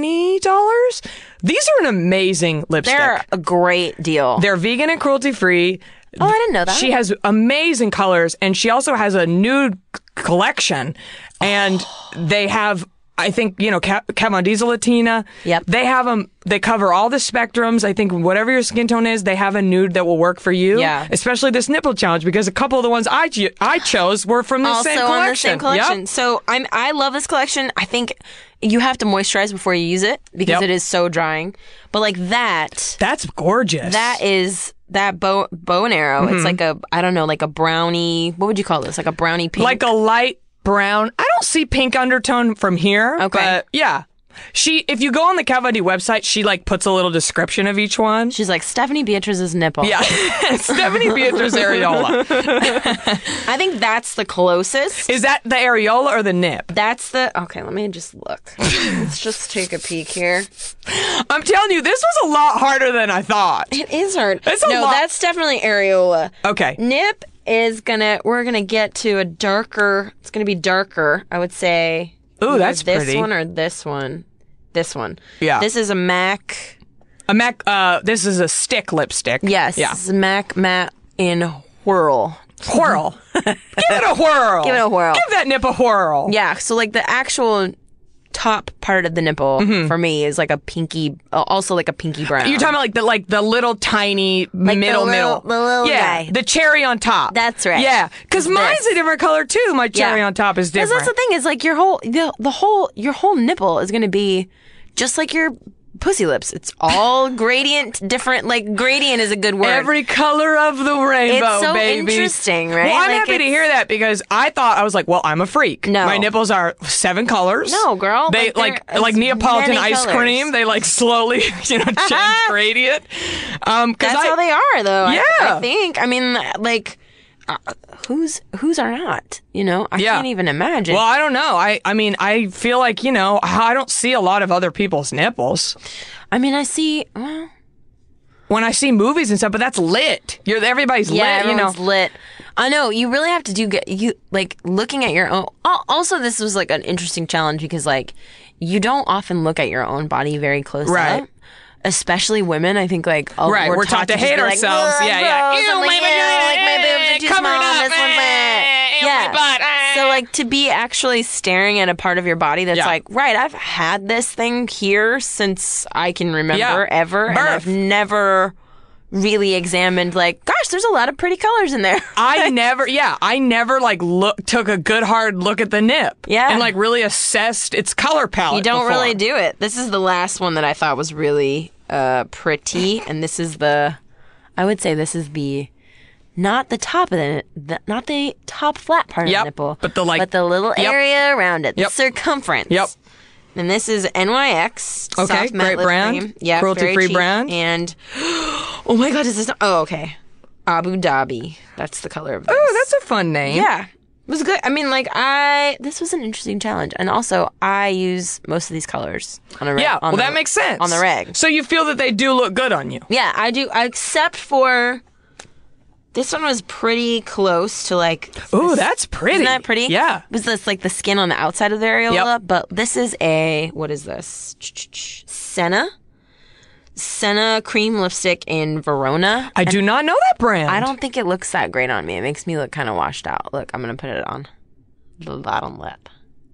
$20. These are an amazing lipstick. They're a great deal. They're vegan and cruelty free. Oh, I didn't know that. She has amazing colors, and she also has a nude collection, and they have, I think, Kat Von D's a Latina. Yep. They have them. They cover all the spectrums. I think whatever your skin tone is, they have a nude that will work for you. Yeah. Especially this nipple challenge, because a couple of the ones I chose were from the same collection. Also on the same collection. Yep. So I love this collection. I think you have to moisturize before you use it because it is so drying. But like that. That's gorgeous. That bow and arrow. It's like like a brownie. What would you call this? Like a brownie pink? Like a light brown. I don't see pink undertone from here. Okay. But yeah. If you go on the Kat Von D website, she like puts a little description of each one. She's like, Stephanie Beatrice's nipple. Yeah. Stephanie Beatrice areola. I think that's the closest. Is that the areola or the nip? Okay, let me just look. Let's just take a peek here. I'm telling you, this was a lot harder than I thought. It is hard. It's a lot. That's definitely areola. Okay. Nip we're gonna get to a darker, it's gonna be darker, I would say. Ooh, that's this pretty. This one or this one? This one. Yeah. This is a MAC. This is a stick lipstick. Yes. Yeah. This is MAC Matte in Whirl. Whirl. Give it a whirl. Give it a whirl. Give that nip a whirl. Yeah. So like the actual top part of the nipple for me is like a pinky, also like a pinky brown. You're talking about like the little tiny middle. The little guy. The cherry on top. That's right. Yeah, because mine's a different color too. My cherry on top is different. Because that's the thing is like your whole nipple is going to be just like your pussy lips. It's all gradient, different. Like gradient is a good word. Every color of the rainbow, it's so baby. Interesting, right? Well, I'm happy to hear that because I was like, well, I'm a freak. No, my nipples are 7 colors. No, girl. They like Neapolitan ice cream. They like slowly, change gradient. That's how they are, though. Yeah, I think. I mean, like. Whose are not? I can't even imagine. Well, I don't know. I mean, I feel like, I don't see a lot of other people's nipples. I mean, I see... when I see movies and stuff, but that's lit. Everybody's lit, everyone's lit. I know. You really have to looking at your own... Also, this was like an interesting challenge because like you don't often look at your own body very close up. Especially women, I think we're taught to hate ourselves. Yeah. Ew, like my boobs are too small. This one's lit. So to be actually staring at a part of your body that's I've had this thing here since I can remember ever, and I've never really examined gosh, there's a lot of pretty colors in there. I never took a good hard look at the nip. Yeah. And really assessed its color palette. You don't really do it. This is the last one that I thought was really pretty, and this is I would say this is not the top of not the top flat part of the nipple, but the little area around it, the circumference. Yep. And this is NYX. Okay, soft matte great brand. Cream. Yeah, cruelty-free brand. And oh my God, is this? Oh, okay. Abu Dhabi. That's the color of this. Oh, that's a fun name. Yeah. was good. I mean, like, this was an interesting challenge. And also, I use most of these colors on a reg. Yeah, well, that makes sense. On the reg. So you feel that they do look good on you? Yeah, I do. Except for... This one was pretty close to, like... Ooh, that's pretty. Isn't that pretty? Yeah. Was this, like, the skin on the outside of the areola? Yep. But this is a... What is this? Senna cream lipstick in Verona. I do not know that brand. I don't think it looks that great on me. It makes me look kind of washed out. Look, I'm going to put it on the bottom lip.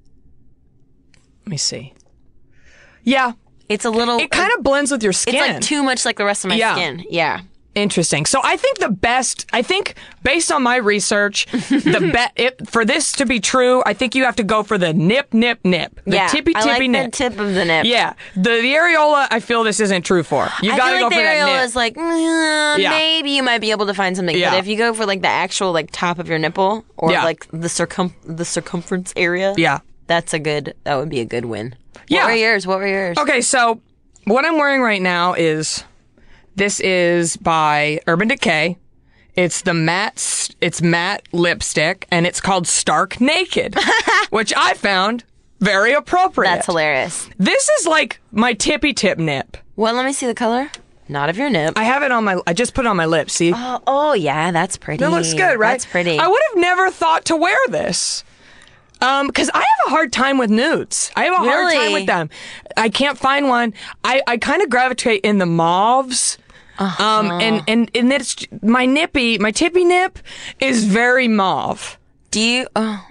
Let me see. Yeah. It's a little... It kind of blends with your skin. It's like too much like the rest of my skin. Yeah. Interesting. So I think based on my research, for this to be true, I think you have to go for the nip. The tippy nip. The tip of the nip. Yeah. The areola, I feel this isn't true for. You got to go for that nip. The areola is like, maybe you might be able to find something. Yeah. But if you go for like the actual like top of your nipple or like the circumference area, that would be a good win. What were yours? Okay, so what I'm wearing right now is... This is by Urban Decay. It's matte lipstick, and it's called Stark Naked, which I found very appropriate. That's hilarious. This is like my tippy tip nip. Well, let me see the color. Not of your nip. I have it on I just put it on my lips, see? Oh yeah, that's pretty. That looks good, right? That's pretty. I would have never thought to wear this. Because I have a hard time with nudes. I have a hard time with them. I can't find one. I kind of gravitate in the mauves. And it's my tippy nip is very mauve. Do you?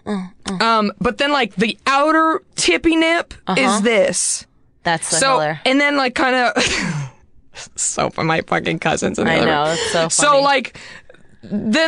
But then like the outer tippy nip is this. That's the color. And then like kind of so for my fucking cousins. In the other know, room. it's so funny. So like. Then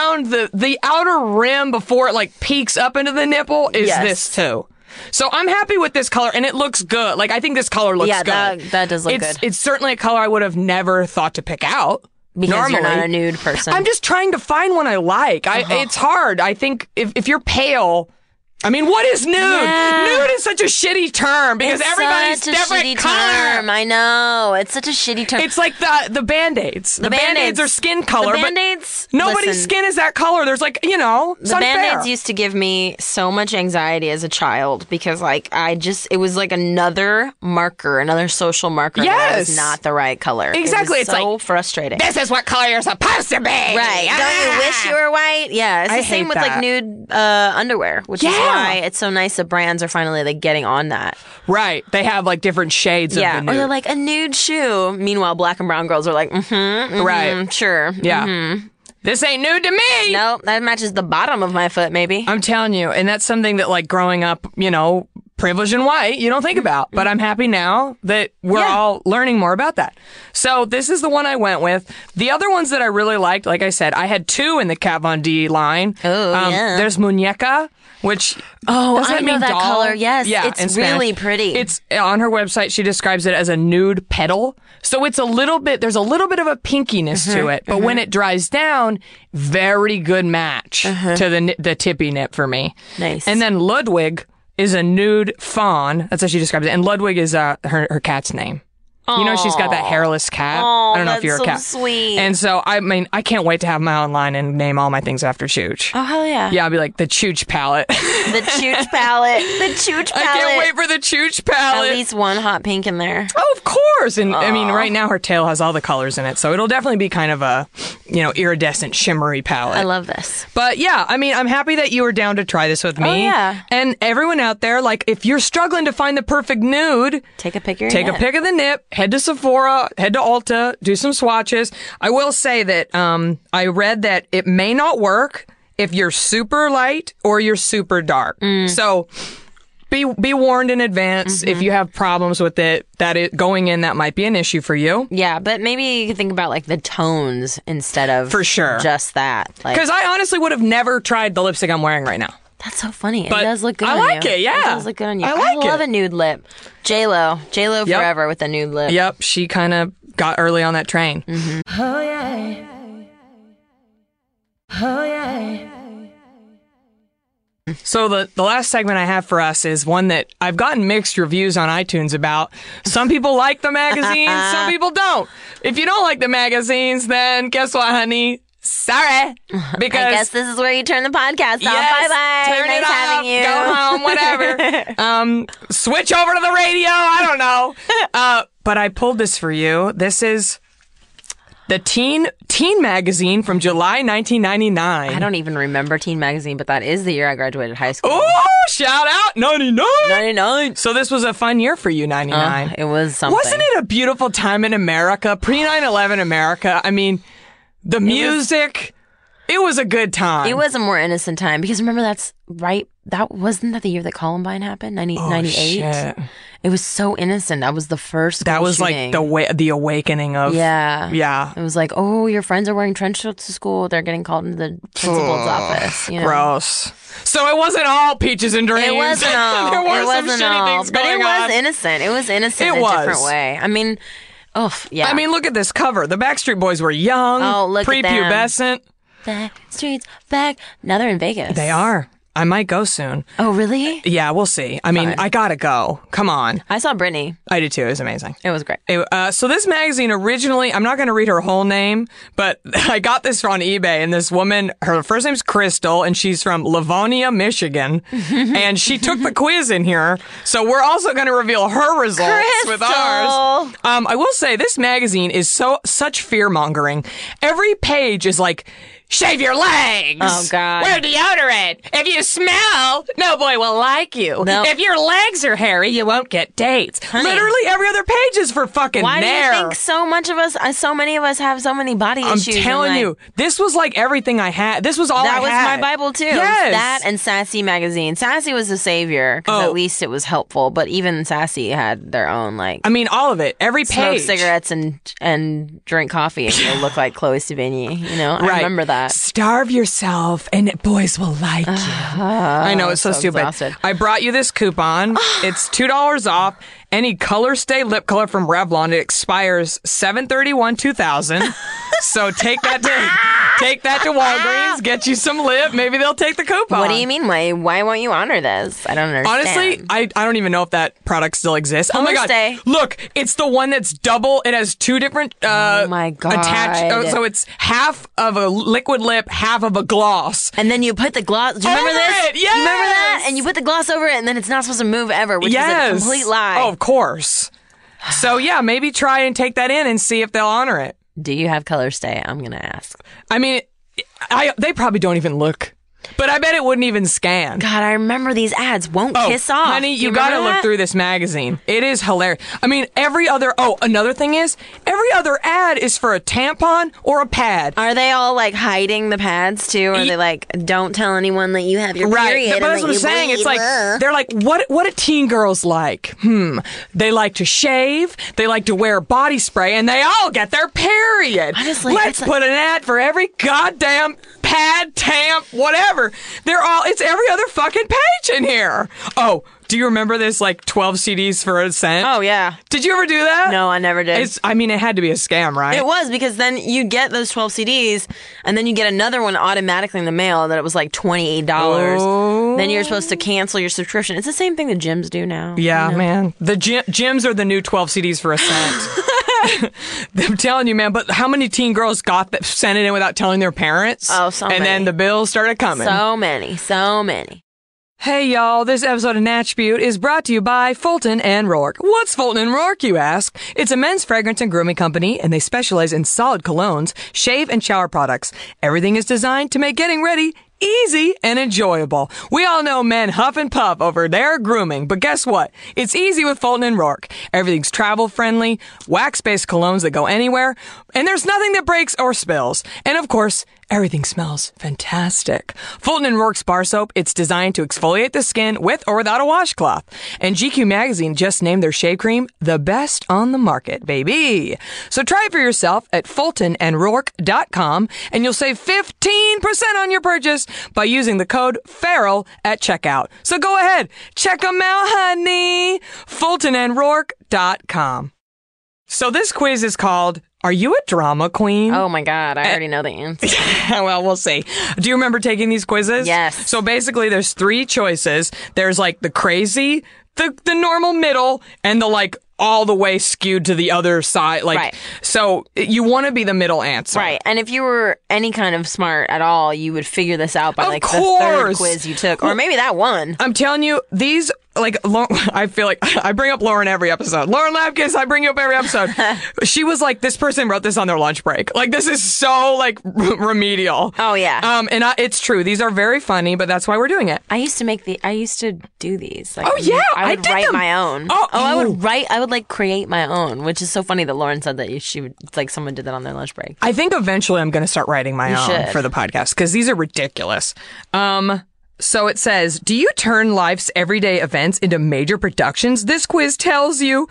the outer rim before it like peaks up into the nipple is this too. So I'm happy with this color, and it looks good. Like I think this color looks good. Yeah, that does look good. It's certainly a color I would have never thought to pick out. Because normally. You're not a nude person. I'm just trying to find one I like. It's hard. I think if you're pale. I mean, what is nude? Yeah. Nude is such a shitty term because everybody's different color. Term. I know. It's such a shitty term. It's like the Band-Aids. The Band-Aids are skin color. The Band-Aids, but nobody's skin is that color. There's like, it's the unfair. Band-Aids used to give me so much anxiety as a child because like it was like another social marker that was not the right color. Exactly. It's so frustrating. This is what color you're supposed to be. Right. Don't you wish you were white? Yeah. It's the same with like nude underwear, which is why it's so nice that brands are finally like getting on that. Right. They have like different shades of the nude. Or they're like a nude shoe. Meanwhile, black and brown girls are like, right. Sure. Yeah. This ain't nude to me. No, that matches the bottom of my foot, maybe. I'm telling you. And that's something that like growing up, privileged and white, you don't think about. But I'm happy now that we're all learning more about that. So this is the one I went with. The other ones that I really liked, like I said, I had two in the Kat Von D line. Oh, yeah. There's Muñeca, which I know that doll? color. Yes, yeah, it's really pretty. It's on her website. She describes it as a nude petal. So it's there's a little bit of a pinkiness to it, but when it dries down, very good match to the tippy nip for me. Nice. And then Ludwig is a nude fawn. That's how she describes it. And Ludwig is her cat's name. She's got that hairless cat. I don't know if you're a cat. So sweet. And so, I mean, I can't wait to have my own line and name all my things after Chooch. Oh, hell yeah. Yeah, I'll be like the Chooch palette. The Chooch palette. The Chooch palette. I can't wait for the Chooch palette. At least one hot pink in there. Oh, of course. And I mean, right now her tail has all the colors in it. So it'll definitely be kind of a, iridescent, shimmery palette. I love this. But yeah, I mean, I'm happy that you were down to try this with me. Oh, yeah. And everyone out there, like, if you're struggling to find the perfect nude, take a pic of your Take nip. a pic of the nip, head to Sephora, head to Ulta, do some swatches. I will say that I read that it may not work if you're super light or you're super dark. So be warned in advance if you have problems with it, going in, that might be an issue for you. Yeah, but maybe you can think about like the tones instead of for sure just that. Because I honestly would have never tried the lipstick I'm wearing right now. That's so funny. But it does look good on you. I like it, yeah. It does look good on you. I love a nude lip. J-Lo forever with a nude lip. Yep, she kind of got early on that train. Oh, yeah. Oh, yeah. So the last segment I have for us is one that I've gotten mixed reviews on iTunes about. Some people like the magazines, some people don't. If you don't like the magazines, then guess what, honey? Sorry. Because I guess this is where you turn the podcast off. Yes, Bye-bye. turn Nice it having you. Go home, whatever. Switch over to the radio. I don't know. But I pulled this for you. This is the Teen Magazine from July 1999. I don't even remember Teen Magazine, but that is the year I graduated high school. Oh, shout out 99. 99. So this was a fun year for you, 99. It was something. Wasn't it a beautiful time in America? Pre 9/11 America. I mean, the music, it was a good time. It was a more innocent time because remember that's right. That wasn't that the year that Columbine happened? 98. Shit. It was so innocent. That was the first. That was shooting. like the awakening of. Yeah. It was like, oh, your friends are wearing trench coats to school. They're getting called into the principal's office. You know? Gross. So it wasn't all peaches and dreams. It wasn't all. There were it some wasn't shitty all. things But going it was on. innocent. It was innocent It in a was. different way. I mean, yeah. I mean, look at this cover. The Backstreet Boys were young, Oh, look at them. prepubescent. Back streets back. Now they're in Vegas. They are. I might go soon. Oh, really? Yeah, we'll see. I mean, Fine. I gotta go. Come on. I saw Britney. I did too. It was amazing. It was great. So this magazine originally, I'm not going to read her whole name, but I got this on eBay, and this woman, her first name's Crystal, and she's from Livonia, Michigan, and she took the quiz in here. So we're also going to reveal her results with ours. I will say this magazine is such fear mongering. Every page is like, shave your legs. Oh, God. Wear deodorant. If you smell, no boy will like you. No. If your legs are hairy, you won't get dates. Honey. Literally every other page is for fucking Why nair. do you think so many of us have so many body issues? I'm telling you, this was like everything I had. This was all I That had. was my Bible too. Yes. That and Sassy magazine. Sassy was the savior because Oh. at least it was helpful. But even Sassy had their own like I mean, all of it. Every smoke page. cigarettes and drink coffee and you'll look like Chloe Sevigny. You know, I remember that. Starve yourself and boys will like you. I know, it's so stupid. exhausted. I brought you this coupon. It's $2 off. Any Color Stay lip color from Revlon. It expires 7/31/2000. So take that to Walgreens. Get you some lip. Maybe they'll take the coupon. What do you mean? Why won't you honor this? I don't understand. Honestly, I don't even know if that product still exists. Oh my Color god! Stay. Look, it's the one that's double. It has two different. Oh my God. Attached. So it's half of a liquid lip, half of a gloss. And then you put the gloss. Do you remember Over this? it, You remember that? yes! And you put the gloss over it, and then it's not supposed to move ever, which is a complete lie. Oh, of course. So yeah, maybe try and take that in and see if they'll honor it. Do you have Color Stay? I'm gonna ask. I mean, they probably don't even look. But I bet it wouldn't even scan. God, I remember these ads. Won't kiss off. Honey, Do you gotta remember look that? through this magazine. It is hilarious. I mean, another thing is, every other ad is for a tampon or a pad. Are they all like hiding the pads too? Or are they like, don't tell anyone that you have your period? Right, but that's and what I'm that you saying. bleed. It's like, they're like, what do teen girls like? They like to shave, they like to wear body spray, and they all get their period. Honestly, let's put an ad for every goddamn pad, tamp, whatever. It's every other fucking page in here. Oh, do you remember this, like, 12 CDs for a cent? Oh, yeah. Did you ever do that? No, I never did. It had to be a scam, right? It was, because then you get those 12 CDs, and then you get another one automatically in the mail that it was like $28. Oh. Then you're supposed to cancel your subscription. It's the same thing the gyms do now. Yeah, you know? man. The gyms are the new 12 CDs for a cent. I'm telling you, man. But how many teen girls sent it in without telling their parents? Oh, so And many. then the bills started coming. So many. Hey, y'all, this episode of Natch Butte is brought to you by Fulton and Rourke. What's Fulton and Rourke, you ask? It's a men's fragrance and grooming company, and they specialize in solid colognes, shave, and shower products. Everything is designed to make getting ready easy and enjoyable. We all know men huff and puff over their grooming, but guess what? It's easy with Fulton and Rourke. Everything's travel-friendly, wax-based colognes that go anywhere, and there's nothing that breaks or spills. And of course, everything smells fantastic. Fulton and Rourke's bar soap, it's designed to exfoliate the skin with or without a washcloth. And GQ Magazine just named their shave cream the best on the market, baby. So try it for yourself at FultonandRourke.com, and you'll save 15% on your purchase by using the code FERAL at checkout. So go ahead, check them out, honey. FultonandRourke.com. So this quiz is called, Are You a Drama Queen? Oh my God, I already know the answer. Well, we'll see. Do you remember taking these quizzes? Yes. So basically there's three choices. There's like the crazy, the normal middle and the like all the way skewed to the other side. Like, right. So you want to be the middle answer. Right. And if you were any kind of smart at all, you would figure this out by Of like course. the third quiz you took. Or maybe that one. I'm telling you, these, like, I feel like I bring up Lauren every episode. Lauren Lapkus, I bring you up every episode. She was like, this person wrote this on their lunch break. Like, this is so, like, remedial. Oh, yeah. It's true. These are very funny, but that's why we're doing it. I used to do these. Like, Oh, yeah, I would I did write them. my own. Oh, I would like create my own, which is so funny that Lauren said that she would, like, someone did that on their lunch break. I think eventually I'm going to start writing my own should. for the podcast because these are ridiculous. So it says, do you turn life's everyday events into major productions? This quiz tells you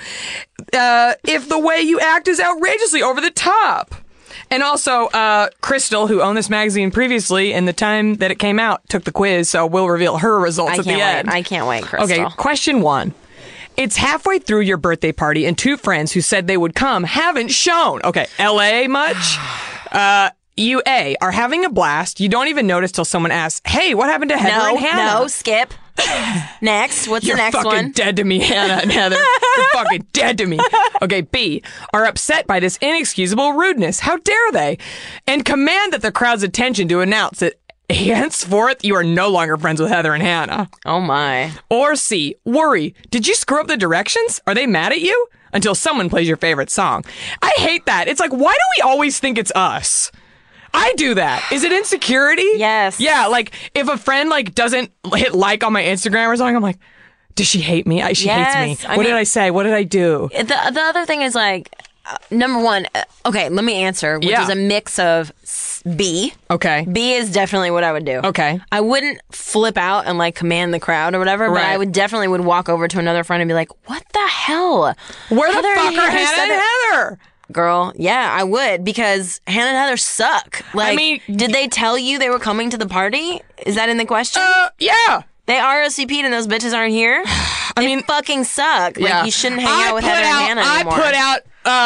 if the way you act is outrageously over the top. And also, Crystal, who owned this magazine previously in the time that it came out, took the quiz, so we'll reveal her results at the end. I can't wait, Crystal. Okay, question 1. It's halfway through your birthday party and 2 friends who said they would come haven't shown. Okay, LA much? You A, are having a blast. You don't even notice till someone asks, hey, what happened to Heather and Hannah? No, skip. Next. What's You're the next fucking one? dead to me, Hannah and Heather. You're fucking dead to me. Okay, B, are upset by this inexcusable rudeness. How dare they? And command that the crowd's attention to announce that henceforth you are no longer friends with Heather and Hannah. Oh, my. Or C, worry. Did you screw up the directions? Are they mad at you? Until someone plays your favorite song. I hate that. It's like, why do we always think it's us? I do that. Is it insecurity? Yes. Yeah, like if a friend like doesn't hit like on my Instagram or something, I'm like, does she hate me? She hates me. What did I say? What did I do? The other thing is like, number one, okay, let me answer, which is a mix of B. Okay. B is definitely what I would do. Okay. I wouldn't flip out and like command the crowd or whatever, but I would definitely walk over to another friend and be like, what the hell? Where Heather the fuck are Hannah and Heather? Girl, yeah, I would, because Hannah and Heather suck. Like, I mean, did they tell you they were coming to the party? Is that in the question? Yeah. They RSVP'd and those bitches aren't here? They fucking suck. Yeah. Like, you shouldn't hang out with Heather and Hannah anymore. I put out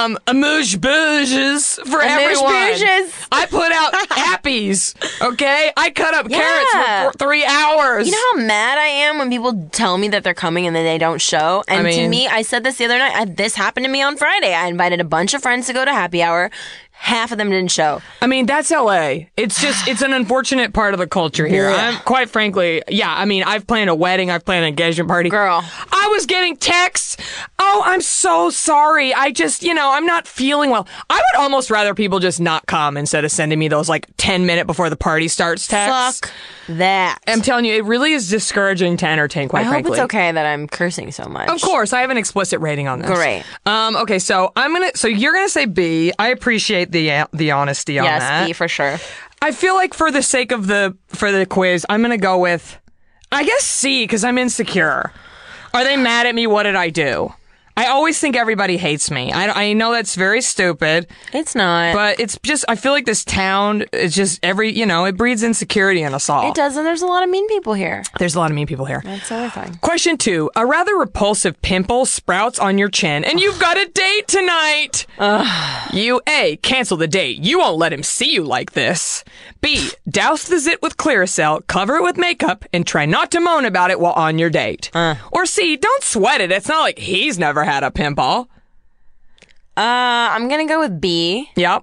amuse-bouges for everyone. Amuse-bouges. I put out happies, okay? I cut up carrots for 3 hours. You know how mad I am when people tell me that they're coming and then they don't show? And to me, I said this the other night. This happened to me on Friday. I invited a bunch of friends to go to happy hour. Half of them didn't show. I mean, that's LA. It's just, it's an unfortunate part of the culture here. I'm quite frankly, I mean, I've planned a wedding. I've planned an engagement party. Girl. I was getting texts. Oh, I'm so sorry. I just, I'm not feeling well. I would almost rather people just not come instead of sending me those like 10-minute before the party starts texts. Fuck that. I'm telling you, it really is discouraging to entertain, quite frankly. I hope it's okay that I'm cursing so much. Of course, I have an explicit rating on this. Great. Okay, so you're gonna say B. I appreciate the honesty on that. Yes, B for sure. I feel like for the sake of the quiz, I'm gonna go with, I guess C, because I'm insecure. Are they mad at me? What did I do? I always think everybody hates me. I know that's very stupid. It's not. But it's just, I feel like this town is just it breeds insecurity in us all. It does, and there's a lot of mean people here. There's a lot of mean people here. That's totally fine. Question 2. A rather repulsive pimple sprouts on your chin, and you've got a date tonight. You A, cancel the date. You won't let him see you like this. B, douse the zit with Clearasil, cover it with makeup, and try not to moan about it while on your date. Or C, don't sweat it. It's not like he's never had a pimple. I'm gonna go with B. Yep.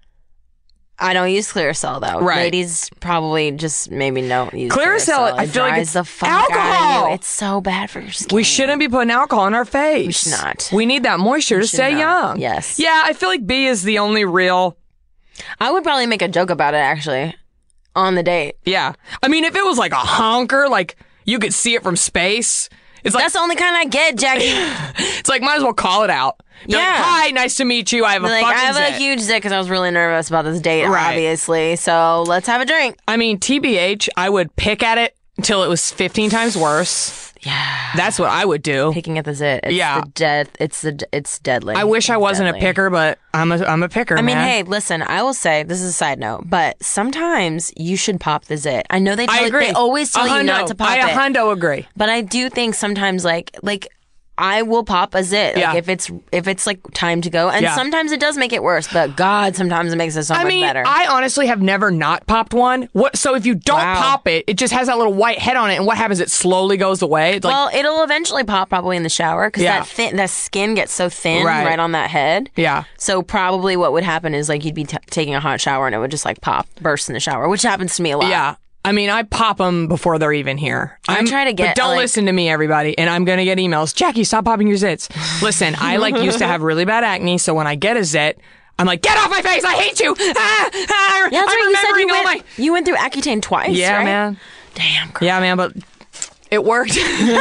I don't use Clearasil though. Right. Ladies probably just maybe don't use Clearasil. I feel like it's the fuck alcohol. out of you. It's so bad for your skin. We shouldn't be putting alcohol in our face. We should not. We need that moisture to stay young. Yes. Yeah, I feel like B is the only real. I would probably make a joke about it actually on the date. Yeah. I mean, if it was like a honker, like you could see it from space. It's like, that's the only kind I get, Jackie. It's like, might as well call it out. Be like, hi, nice to meet you. I have a fucking I have zit. a huge zit because I was really nervous about this date, obviously. So let's have a drink. I mean, TBH, I would pick at it until it was 15 times worse. Yeah. That's what I would do. Picking at the zit. It's it's deadly. I wish I wasn't a picker, but I'm a picker, I mean, man. hey, listen, I will say, this is a side note, but sometimes you should pop the zit. I know they always tell you not to pop it. I 100% agree. But I do think sometimes like I will pop a zit. Yeah. Like if it's like time to go. And sometimes it does make it worse, but God, sometimes it makes it so much better. I honestly have never not popped one. So if you don't pop it, it just has that little white head on it, and what happens? It slowly goes away. It's well, it'll eventually pop probably in the shower because that skin gets so thin right on that head. Yeah. So probably what would happen is like you'd be taking a hot shower and it would just like burst in the shower, which happens to me a lot. Yeah. I mean, I pop them before they're even here. I'm trying to get. But don't listen to me, everybody. And I'm going to get emails. Jackie, stop popping your zits. Listen, I used to have really bad acne, so when I get a zit, I'm like, get off my face! I hate you! Yeah, that's right. You went through Accutane twice. Yeah, right? man. Damn. Girl. Yeah, man, but it worked.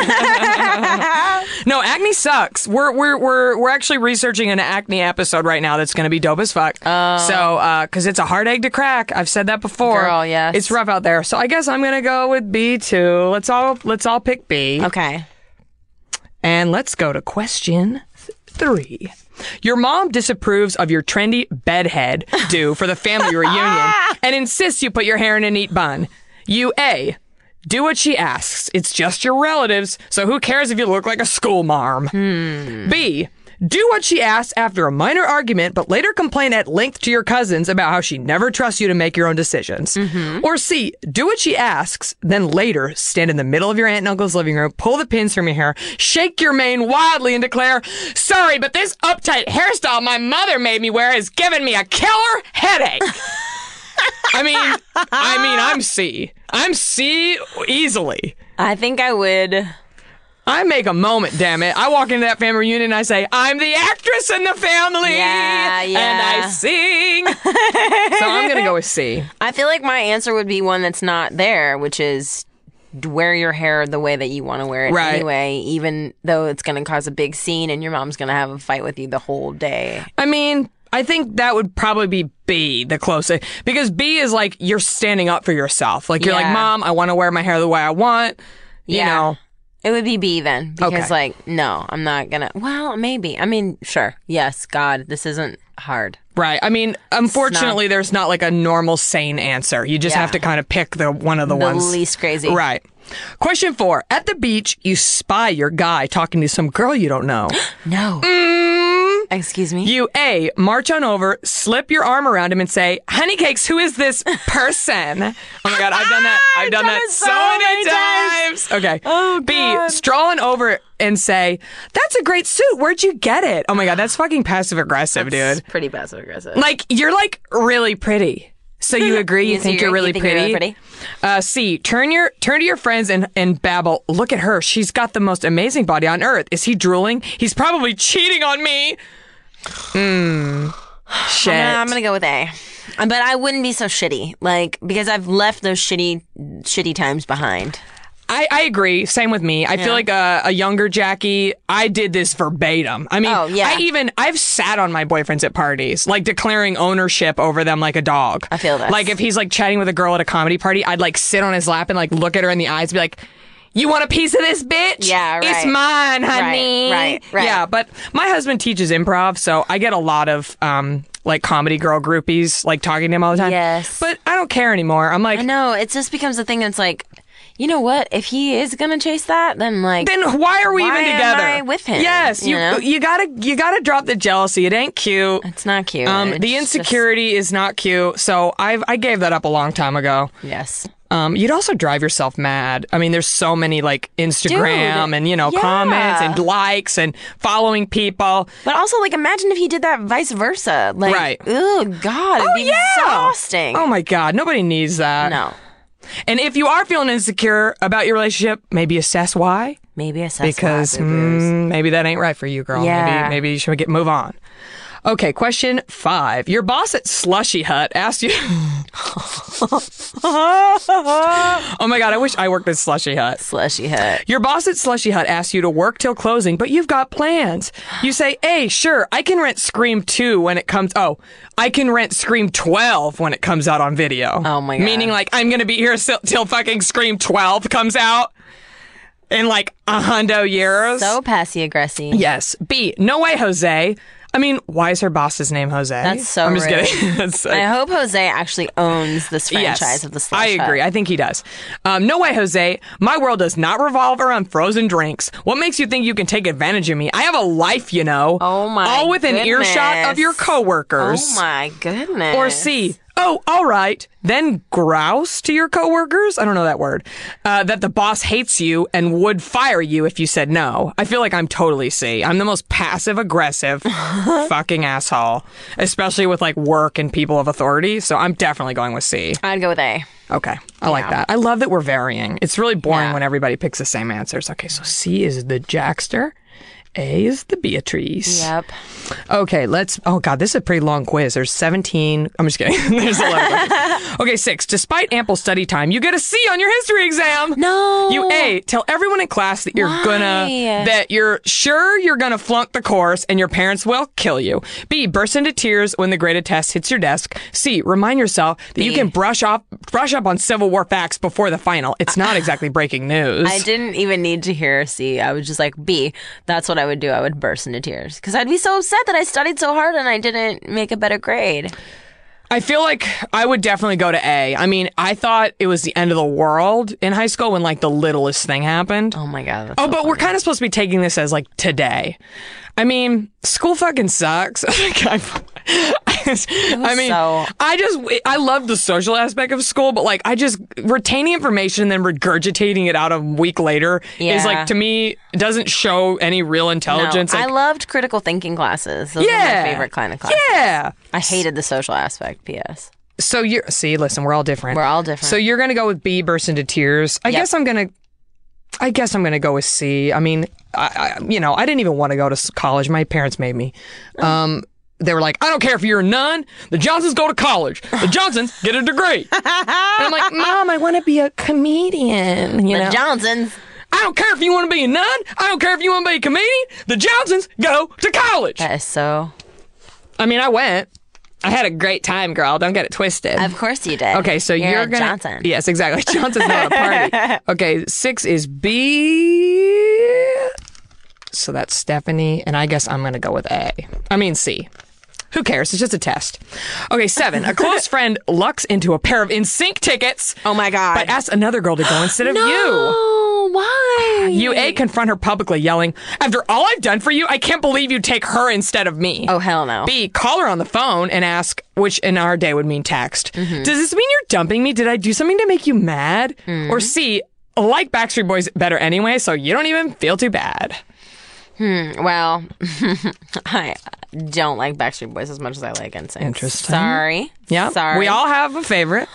No, acne sucks. We're actually researching an acne episode right now that's going to be dope as fuck. So, because it's a hard egg to crack. I've said that before. Girl, yes. It's rough out there. So I guess I'm going to go with B too. Let's all pick B. Okay. And let's go to question 3. Your mom disapproves of your trendy bedhead do for the family reunion and insists you put your hair in a neat bun. You A, do what she asks. It's just your relatives, so who cares if you look like a school marm? B, do what she asks after a minor argument, but later complain at length to your cousins about how she never trusts you to make your own decisions. Or C, do what she asks, then later stand in the middle of your aunt and uncle's living room, pull the pins from your hair, shake your mane wildly and declare, sorry, but this uptight hairstyle my mother made me wear has given me a killer headache. I mean, I'm C. I'm C easily. I think I would. I make a moment, damn it. I walk into that family reunion and I say, I'm the actress in the family. Yeah. And I sing. So I'm going to go with C. I feel like my answer would be one that's not there, which is wear your hair the way that you want to wear it anyway, even though it's going to cause a big scene and your mom's going to have a fight with you the whole day. I mean, I think that would probably be B, the closest. Because B is like, you're standing up for yourself. Like, you're like, Mom, I want to wear my hair the way I want. You know. It would be B then. Because, like, no, I'm not going to. Well, maybe. I mean, sure. Yes, God, this isn't hard. Right. I mean, unfortunately, there's not like a normal sane answer. You just have to kind of pick one of the ones. The least crazy. Right. Question 4. At the beach, you spy your guy talking to some girl you don't know. No. Excuse me? You A, march on over, slip your arm around him and say, honey cakes, who is this person? Oh my God, I've done that. I've done that so many times. Okay. Oh, God. B, stroll on over and say, that's a great suit. Where'd you get it? Oh my God, that's fucking passive aggressive, dude. Pretty passive aggressive. Like, you're like really pretty. So you agree? You think you're really pretty? C, turn to your friends and babble, look at her. She's got the most amazing body on earth. Is he drooling? He's probably cheating on me. Shit. I'm going to go with A. But I wouldn't be so shitty. Like, because I've left those shitty times behind. I agree. Same with me. I feel like a younger Jackie, I did this verbatim. I mean, I've sat on my boyfriends at parties, like declaring ownership over them like a dog. I feel this. Like if he's like chatting with a girl at a comedy party, I'd like sit on his lap and like look at her in the eyes and be like, you want a piece of this, bitch? Yeah, right. It's mine, honey. Right. Yeah, but my husband teaches improv, so I get a lot of like comedy girl groupies like talking to him all the time. Yes. But I don't care anymore. I'm like, I know. It just becomes a thing that's like, you know what? If he is gonna chase that, then why are we even together? Am I with him? Yes, you gotta drop the jealousy. It ain't cute. It's not cute. The insecurity is not cute. So I gave that up a long time ago. Yes. You'd also drive yourself mad. I mean, there's so many like Instagram and comments and likes and following people. But also, like, imagine if he did that vice versa. Like, right? Oh God, it'd be exhausting. Oh my God, nobody needs that. No. And if you are feeling insecure about your relationship, maybe assess why. Because maybe that ain't right for you, girl. Yeah. Maybe you should move on. Okay, question 5. Your boss at Slushy Hut asked you... Oh my God, I wish I worked at Slushy Hut. Slushy Hut. Your boss at Slushy Hut asks you to work till closing, but you've got plans. You say, hey, sure, I can rent Scream 2 when it comes... Oh, I can rent Scream 12 when it comes out on video. Oh my God. Meaning, like, I'm going to be here till fucking Scream 12 comes out. In like 100 years. So passive aggressive. Yes. B, no way, Jose. I mean, why is her boss's name Jose? That's so I'm just rude. kidding. That's, I hope Jose actually owns this franchise of the Slush I agree. Hut. I think he does. No way, Jose. My world does not revolve around frozen drinks. What makes you think you can take advantage of me? I have a life, you know. Oh, my All within earshot of your coworkers. Oh, my goodness. Or C. Oh, all right. Then grouse to your coworkers? I don't know that word. That the boss hates you and would fire you if you said no. I feel like I'm totally C. I'm the most passive-aggressive fucking asshole, especially with like work and people of authority. So I'm definitely going with C. I'd go with A. Okay. I like that. I love that we're varying. It's really boring when everybody picks the same answers. Okay, so C is the Jackster. A is the Beatrice. Yep. Okay, oh God, this is a pretty long quiz. There's 17. I'm just kidding. There's 11. Okay, 6. Despite ample study time, you get a C on your history exam. No. You A, tell everyone in class that you're sure you're gonna flunk the course and your parents will kill you. B, burst into tears when the graded test hits your desk. C, remind yourself that you can brush up on Civil War facts before the final. It's not exactly breaking news. I didn't even need to hear C. I was just like, B. That's what I would do. I would burst into tears because I'd be so upset that I studied so hard and I didn't make a better grade. I feel like I would definitely go to A. I mean, I thought it was the end of the world in high school when like the littlest thing happened. Oh my God. That's but funny. we're kind of supposed to be taking this as like today. I mean, school fucking sucks. I love the social aspect of school, but like I just retaining information and then regurgitating it out a week later is like, to me, it doesn't show any real intelligence. No, like, I loved critical thinking classes. Those were my favorite kind of classes. Yeah. I hated the social aspect, P.S. So listen, we're all different. We're all different. So you're going to go with B, burst into tears. I guess I'm going to go with C. I mean, I didn't even want to go to college. My parents made me. They were like, I don't care if you're a nun. The Johnsons go to college. The Johnsons get a degree. And I'm like, Mom, I want to be a comedian. The Johnsons. I don't care if you want to be a nun. I don't care if you want to be a comedian. The Johnsons go to college. That is so... I mean, I went. I had a great time, girl. Don't get it twisted. Of course you did. Okay, so you're gonna... Johnson. Yes, exactly. Johnson's not a party. Okay, 6 is B. So that's Stephanie, and I guess I'm going to go with C. Who cares? It's just a test. Okay, 7. A close friend lucks into a pair of NSYNC tickets. Oh my God. But asks another girl to go instead of you. No, why? You A, confront her publicly, yelling, after all I've done for you, I can't believe you take her instead of me. Oh, hell no. B, call her on the phone and ask, which in our day would mean text. Does this mean you're dumping me? Did I do something to make you mad? Or C, like Backstreet Boys better anyway, so you don't even feel too bad. Well, I don't like Backstreet Boys as much as I like NSYNC. Interesting. Sorry. Yeah. Sorry. We all have a favorite.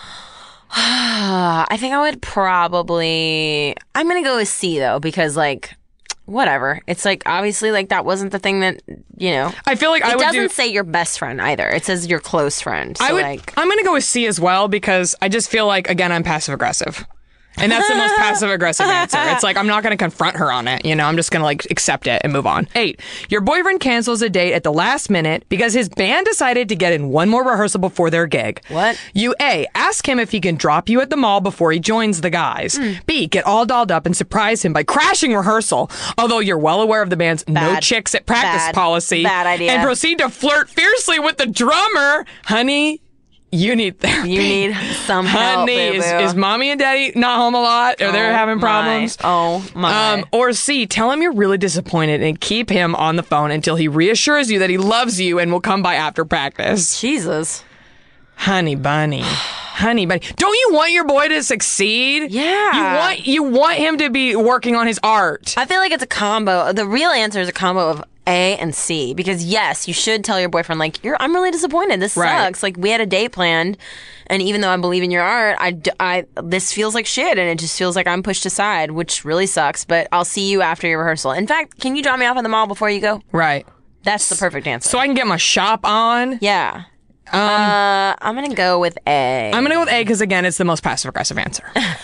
I think I would probably... I'm going to go with C, though, because, like, whatever. It's, like, obviously, like, that wasn't the thing that, you know... I feel like it doesn't say your best friend, either. It says your close friend. So, I'm going to go with C as well, because I just feel like, again, I'm passive-aggressive. And that's the most passive-aggressive answer. It's like, I'm not going to confront her on it. You know, I'm just going to, like, accept it and move on. 8, your boyfriend cancels a date at the last minute because his band decided to get in one more rehearsal before their gig. What? You A, ask him if he can drop you at the mall before he joins the guys. B, get all dolled up and surprise him by crashing rehearsal, although you're well aware of the band's no chicks at practice policy. Bad idea. And proceed to flirt fiercely with the drummer. Honey, you need therapy. You need some help, Honey, boo-boo. is mommy and daddy not home a lot? Are they having problems? Oh, my. Or C, tell him you're really disappointed and keep him on the phone until he reassures you that he loves you and will come by after practice. Jesus. Honey bunny. Honey bunny. Don't you want your boy to succeed? Yeah. You want him to be working on his art. I feel like it's a combo. The real answer is a combo of A and C, because yes, you should tell your boyfriend, like, I'm really disappointed. This sucks. Like, we had a date planned, and even though I believe in your art, this feels like shit, and it just feels like I'm pushed aside, which really sucks, but I'll see you after your rehearsal. In fact, can you drop me off at the mall before you go? Right. That's the perfect answer. So I can get my shop on. Yeah. I'm going to go with A. I'm going to go with A because, again, it's the most passive-aggressive answer.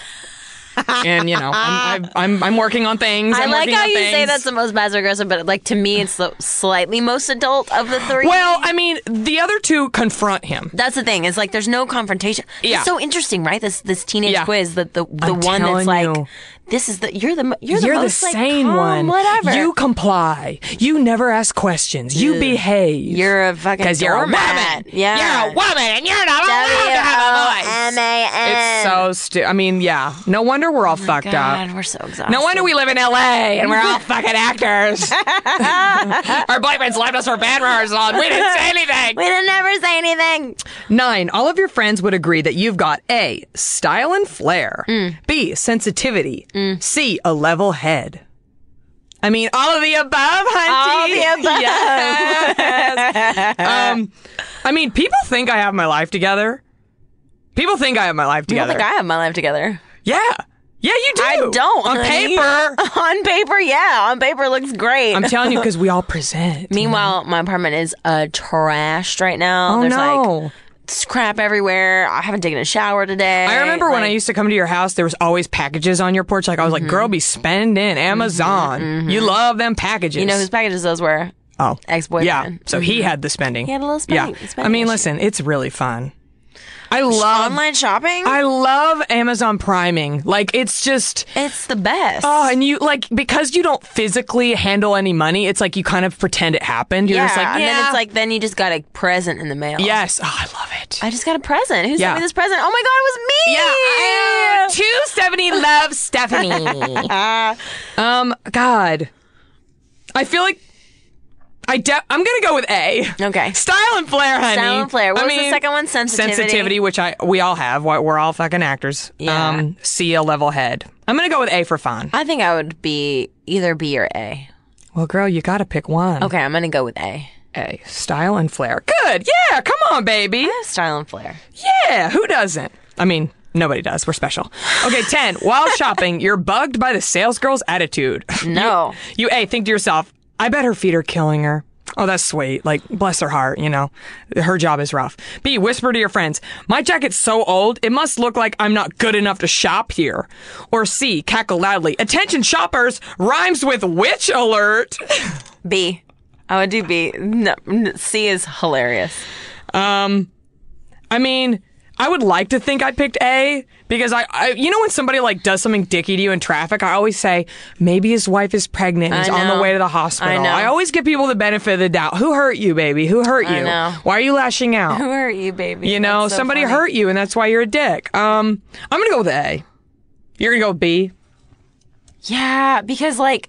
And, you know, I'm working on things. I like how you say that's the most passive-aggressive, but, like, to me, it's the slightly most adult of the three. Well, I mean, the other two confront him. That's the thing. It's like there's no confrontation. Yeah. It's so interesting, right? This teenage quiz, that the one telling that's like you. you're the most like, sane calm, one. Whatever. You comply. You never ask questions. You behave. You're a fucking because you're a doormat. woman. Yeah, You're a woman, and you're not allowed to have a voice. W-O-M-A-N. It's so stupid. I mean, yeah. No wonder we're all fucked God, up. we're so exhausted. No wonder we live in LA and we're all fucking actors. Our boyfriends left us for band rehearsal and we didn't say anything. We didn't never say anything. 9. All of your friends would agree that you've got A, style and flair, B, sensitivity, C, a level head. I mean, all of the above, hunty. All the above. Yes. I mean, people think I have my life together. People think I have my life You don't together. think I have my life together? Yeah. Yeah, you do. I don't. On honey. paper. On paper, yeah. On paper, it looks great. I'm telling you, because we all present. Meanwhile, my apartment is trashed right now. Oh, There's no. like crap everywhere. I haven't taken a shower today. I remember when I used to come to your house, there was always packages on your porch. Like, I was like, girl, be spending Amazon. You love them packages. You know whose packages those were? Oh. Ex-boyfriend. Yeah. So he had the spending. He had a little spending. Yeah. spending I mean, issue. listen, it's really fun. I love Online shopping? I love Amazon priming. Like, it's just, It's the best. oh, and you, like, because you don't physically handle any money, it's like you kind of pretend it happened. You're just like, and yeah. then it's like, then you just got a present in the mail. Yes. Oh, I love it. I just got a present. Who Yeah. sent me this present? Oh my God, it was me! Yeah. To Stephanie loves Stephanie. God. I feel like I'm going to go with A. Okay. Style and flair, honey. Style and flair. What I was the mean, second one? Sensitivity. Sensitivity, which we all have. We're all fucking actors. Yeah. C, a level head. I'm going to go with A for fun. I think I would be either B or A. Well, girl, you got to pick one. Okay, I'm going to go with A. A. Style and flair. Good. Yeah. Come on, baby. I have style and flair. Yeah. Who doesn't? I mean, nobody does. We're special. Okay, 10. While shopping, you're bugged by the salesgirl's attitude. No. You A, think to yourself, I bet her feet are killing her. Oh, that's sweet. Like, bless her heart, you know. Her job is rough. B, whisper to your friends, my jacket's so old, it must look like I'm not good enough to shop here. Or C, cackle loudly, attention shoppers, rhymes with witch alert. B. I would do B. No, C is hilarious. I mean, I would like to think I picked A because I you know when somebody like does something dicky to you in traffic, I always say maybe his wife is pregnant and he's on the way to the hospital. I know. I always give people the benefit of the doubt. Who hurt you, baby? Who hurt you? know. Why are you lashing out? Who are you, baby? You know, That's so somebody funny. hurt you and that's why you're a dick. I'm gonna go with A. You're gonna go with B. Yeah, because like,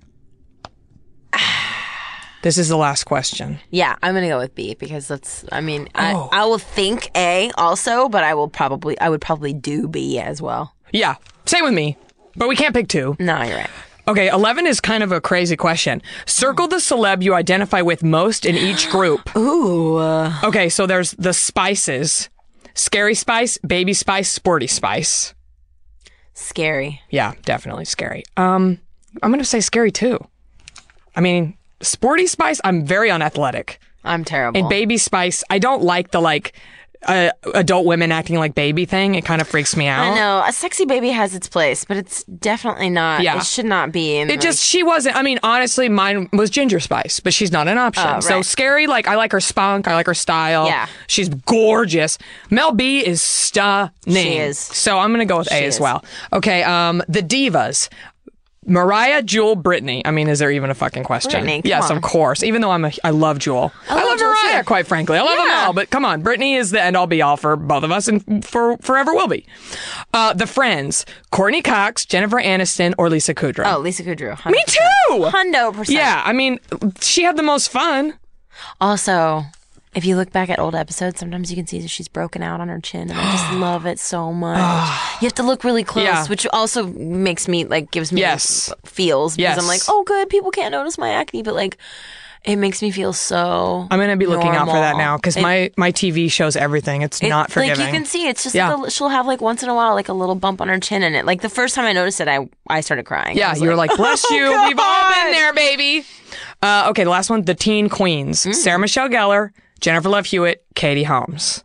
This is the last question. yeah, I'm gonna go with B because that's. I mean, I will think A also, but I would probably do B as well. Yeah, same with me. But we can't pick two. No, you're right. Okay, 11 is kind of a crazy question. Circle the celeb you identify with most in each group. Ooh. Okay, so there's the spices. Scary Spice, Baby Spice, Sporty Spice. Scary. Yeah, definitely scary. I'm going to say scary too. I mean, Sporty Spice, I'm very unathletic. I'm terrible. And Baby Spice, I don't like the adult women acting like baby thing. It kind of freaks me out. I know a sexy baby has its place, but it's definitely not. Yeah. It should not be. In She wasn't. I mean, honestly, mine was Ginger Spice, but she's not an option. Oh, So right. scary. Like, I like her spunk. I like her style. Yeah. She's gorgeous. Mel B is stunning. She is. So I'm gonna go with A as is. well. Okay. The divas. Mariah, Jewel, Britney. I mean, is there even a fucking question? Britney, come Yes, on. of course. Even though I love Jewel. I love Jewel, Mariah, too. quite frankly. I love them all. But come on, Britney is the end all be all for both of us and forever will be. The Friends. Courtney Cox, Jennifer Aniston, or Lisa Kudrow. Oh, Lisa Kudrow. 100%. Me too! 100%. Yeah, I mean, she had the most fun. Also, if you look back at old episodes, sometimes you can see that she's broken out on her chin, and I just love it so much. You have to look really close, Yeah. which also makes me gives me Yes. feels because Yes. I'm like, oh, good, people can't notice my acne, but it makes me feel so. I'm going to be looking out for that normal. now because my TV shows everything. It's not forgiving. Like you can see, it's just Yeah. she'll have once in a while a little bump on her chin, and it the first time I noticed it, I started crying. I Yeah, was you were like, bless you. God. We've all been there, baby. Okay, the last one, the teen queens. Sarah Michelle Gellar, Jennifer Love Hewitt, Katie Holmes.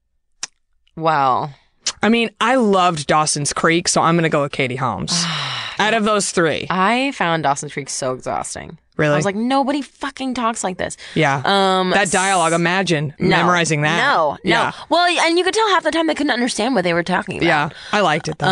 Well, I mean, I loved Dawson's Creek, so I'm going to go with Katie Holmes. Out of those three. I found Dawson's Creek so exhausting. Really? I was like, nobody fucking talks like this. Yeah. That dialogue, imagine memorizing that. No. Yeah. Well, and you could tell half the time they couldn't understand what they were talking about. Yeah. I liked it, though.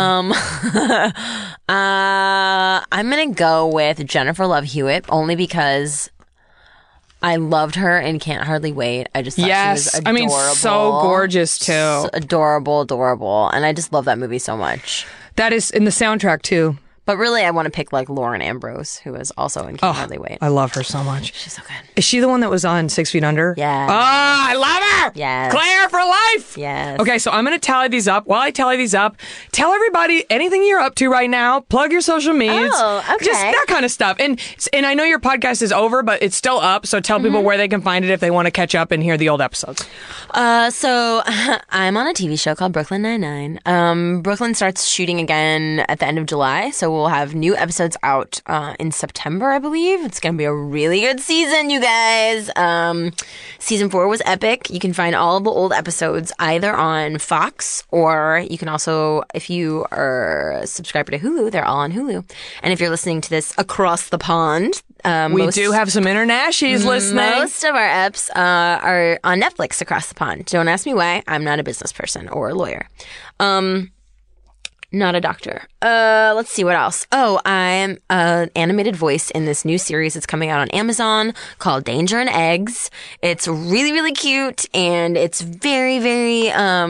I'm going to go with Jennifer Love Hewitt only because I loved her in Can't Hardly Wait. I just thought she was adorable. I mean, so gorgeous, too. So adorable. And I just love that movie so much. That is in the soundtrack, too. But really, I want to pick like Lauren Ambrose, who is also in Can't Hardly Wait. I love her so much. She's so good. Is she the one that was on 6 Feet Under? Yeah. Oh, I love her. Yes. Claire for life. Yes. Okay, so I'm going to tally these up. While I tally these up, tell everybody anything you're up to right now. Plug your social medias. Oh, okay. Just that kind of stuff. And I know your podcast is over, but it's still up. So tell people where they can find it if they want to catch up and hear the old episodes. So I'm on a TV show called Brooklyn Nine-Nine. Brooklyn starts shooting again at the end of July, so we'll have new episodes out in September, I believe. It's going to be a really good season, you guys. Season 4 was epic. You can find all of the old episodes either on Fox, or you can also, if you are a subscriber to Hulu, they're all on Hulu. And if you're listening to this across the pond, we do have some internationals listening. Most of our eps are on Netflix across the pond. Don't ask me why. I'm not a business person or a lawyer. Not a doctor. Let's see what else. Oh, I'm an animated voice in this new series that's coming out on Amazon called Danger and Eggs. It's really, really cute, and it's very, very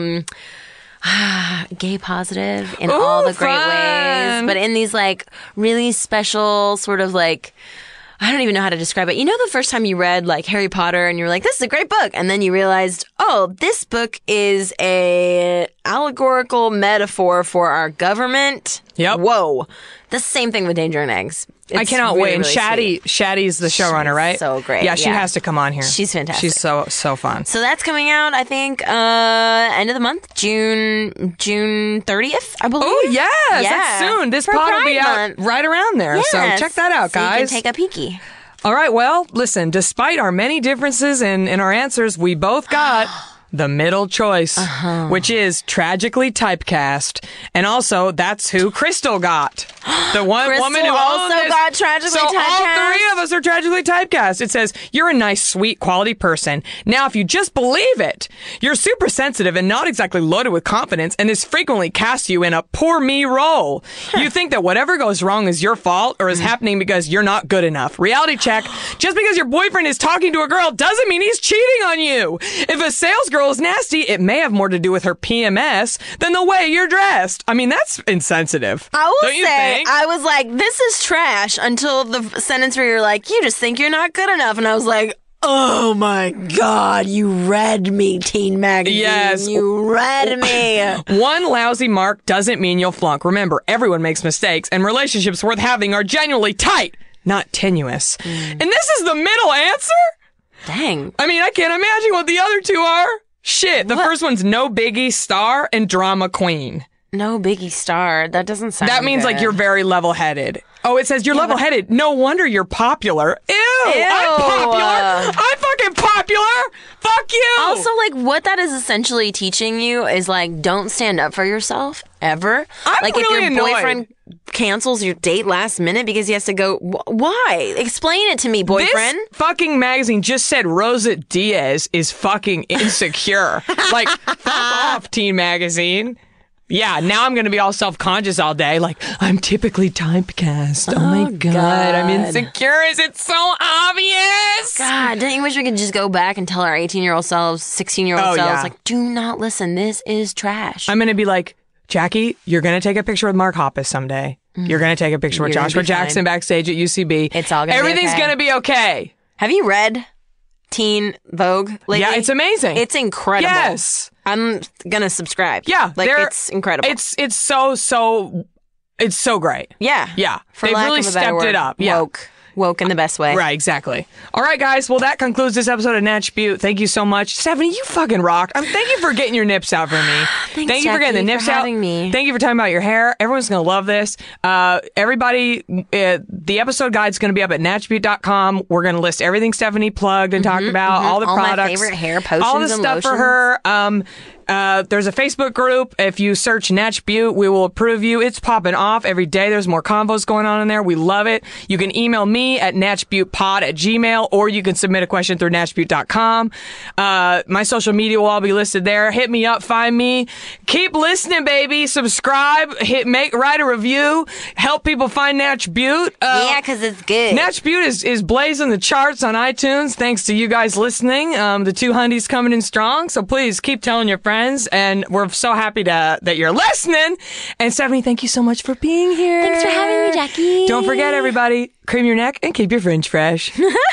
gay positive in all the great ways, but in these like really special sort of like, I don't even know how to describe it. You know, the first time you read like Harry Potter and you were like, this is a great book. And then you realized, oh, this book is a allegorical metaphor for our government. Yep. Whoa. The same thing with Danger and Eggs. I cannot wait. And Shaddy's the showrunner, right? So great. Yeah, she has to come on here. She's fantastic. She's so fun. So that's coming out, I think, end of the month, June 30th, I believe. Oh, yes. That's soon. This pod will be out right around there. Yes. So check that out, guys. So you can take a peeky. All right. Well, listen, despite our many differences in our answers, we both got the middle choice, which is Tragically Typecast. And also, that's who Crystal got. The one woman who also owned this. got Tragically Typecast. So all three of us are Tragically Typecast. It says, you're a nice, sweet, quality person. Now, if you just believe it, you're super sensitive and not exactly loaded with confidence, and this frequently casts you in a poor me role. You think that whatever goes wrong is your fault or is happening because you're not good enough. Reality check. Just because your boyfriend is talking to a girl doesn't mean he's cheating on you. If a sales girl is nasty, it may have more to do with her PMS than the way you're dressed. I mean, that's insensitive. I will Don't you say, think? I was like, this is trash until the sentence where you're like, you just think you're not good enough. And I was like, oh my God, you read me, Teen Magazine. Yes. You read me. One lousy mark doesn't mean you'll flunk. Remember, everyone makes mistakes, and relationships worth having are genuinely tight, not tenuous. And this is the middle answer? Dang. I mean, I can't imagine what the other two are. Shit, the first one's no biggie, star, and drama queen. No biggie star. That doesn't sound That means good. like you're very level-headed. Oh, it says you're level-headed. No wonder you're popular. Ew, I'm popular. I'm fucking popular. Fuck you. Also, like, what that is essentially teaching you is, like, don't stand up for yourself, ever. I'm like, really if your annoyed. boyfriend cancels your date last minute because he has to go, why? Explain it to me, boyfriend. This fucking magazine just said Rosa Diaz is fucking insecure. Like, fuck off, Teen Magazine. Yeah, now I'm going to be all self-conscious all day. Like, I'm typically typecast. Oh my God. I'm insecure. Is it so obvious? God, don't you wish we could just go back and tell our 18-year-old selves, 16-year-old selves, like, do not listen. This is trash. I'm going to be like, Jackie, you're going to take a picture with Mark Hoppus someday. You're going to take a picture with You're gonna Joshua be Jackson fine. backstage at UCB. It's all going to be okay. Everything's going to be okay. Have you read Teen Vogue lately? Yeah, it's amazing. It's incredible. Yes. I'm gonna subscribe. Yeah, like it's incredible. It's so great. Yeah, Yeah, For they've lack really of a better stepped word, it up. Yeah. woke in the best way. Right, exactly. All right, guys. Well, that concludes this episode of Natch Butte. Thank you so much, Stephanie. You fucking rock. Thank you for getting your nips out for me. Thanks, you for getting the Jackie, nips for out. having me. Thank you for talking about your hair. Everyone's gonna love this. Everybody, the episode guide's going to be up at natchbeaut.com. We're going to list everything Stephanie plugged and talked about, all the products. My favorite hair potions all the stuff for her. There's a Facebook group. If you search Natch Beaut, we will approve you. It's popping off every day. There's more convos going on in there. We love it. You can email me at natchbeautpod@gmail.com, or you can submit a question through natchbeaut.com. My social media will all be listed there. Hit me up, find me. Keep listening, baby. Subscribe, write a review, help people find Natch Beaut. Yeah, because it's good. Natch Beaut is blazing the charts on iTunes thanks to you guys listening. The 2 hundies coming in strong. So please keep telling your friends. And we're so happy that you're listening. And Stephanie, thank you so much for being here. Thanks for having me, Jackie. Don't forget, everybody, cream your neck and keep your fringe fresh.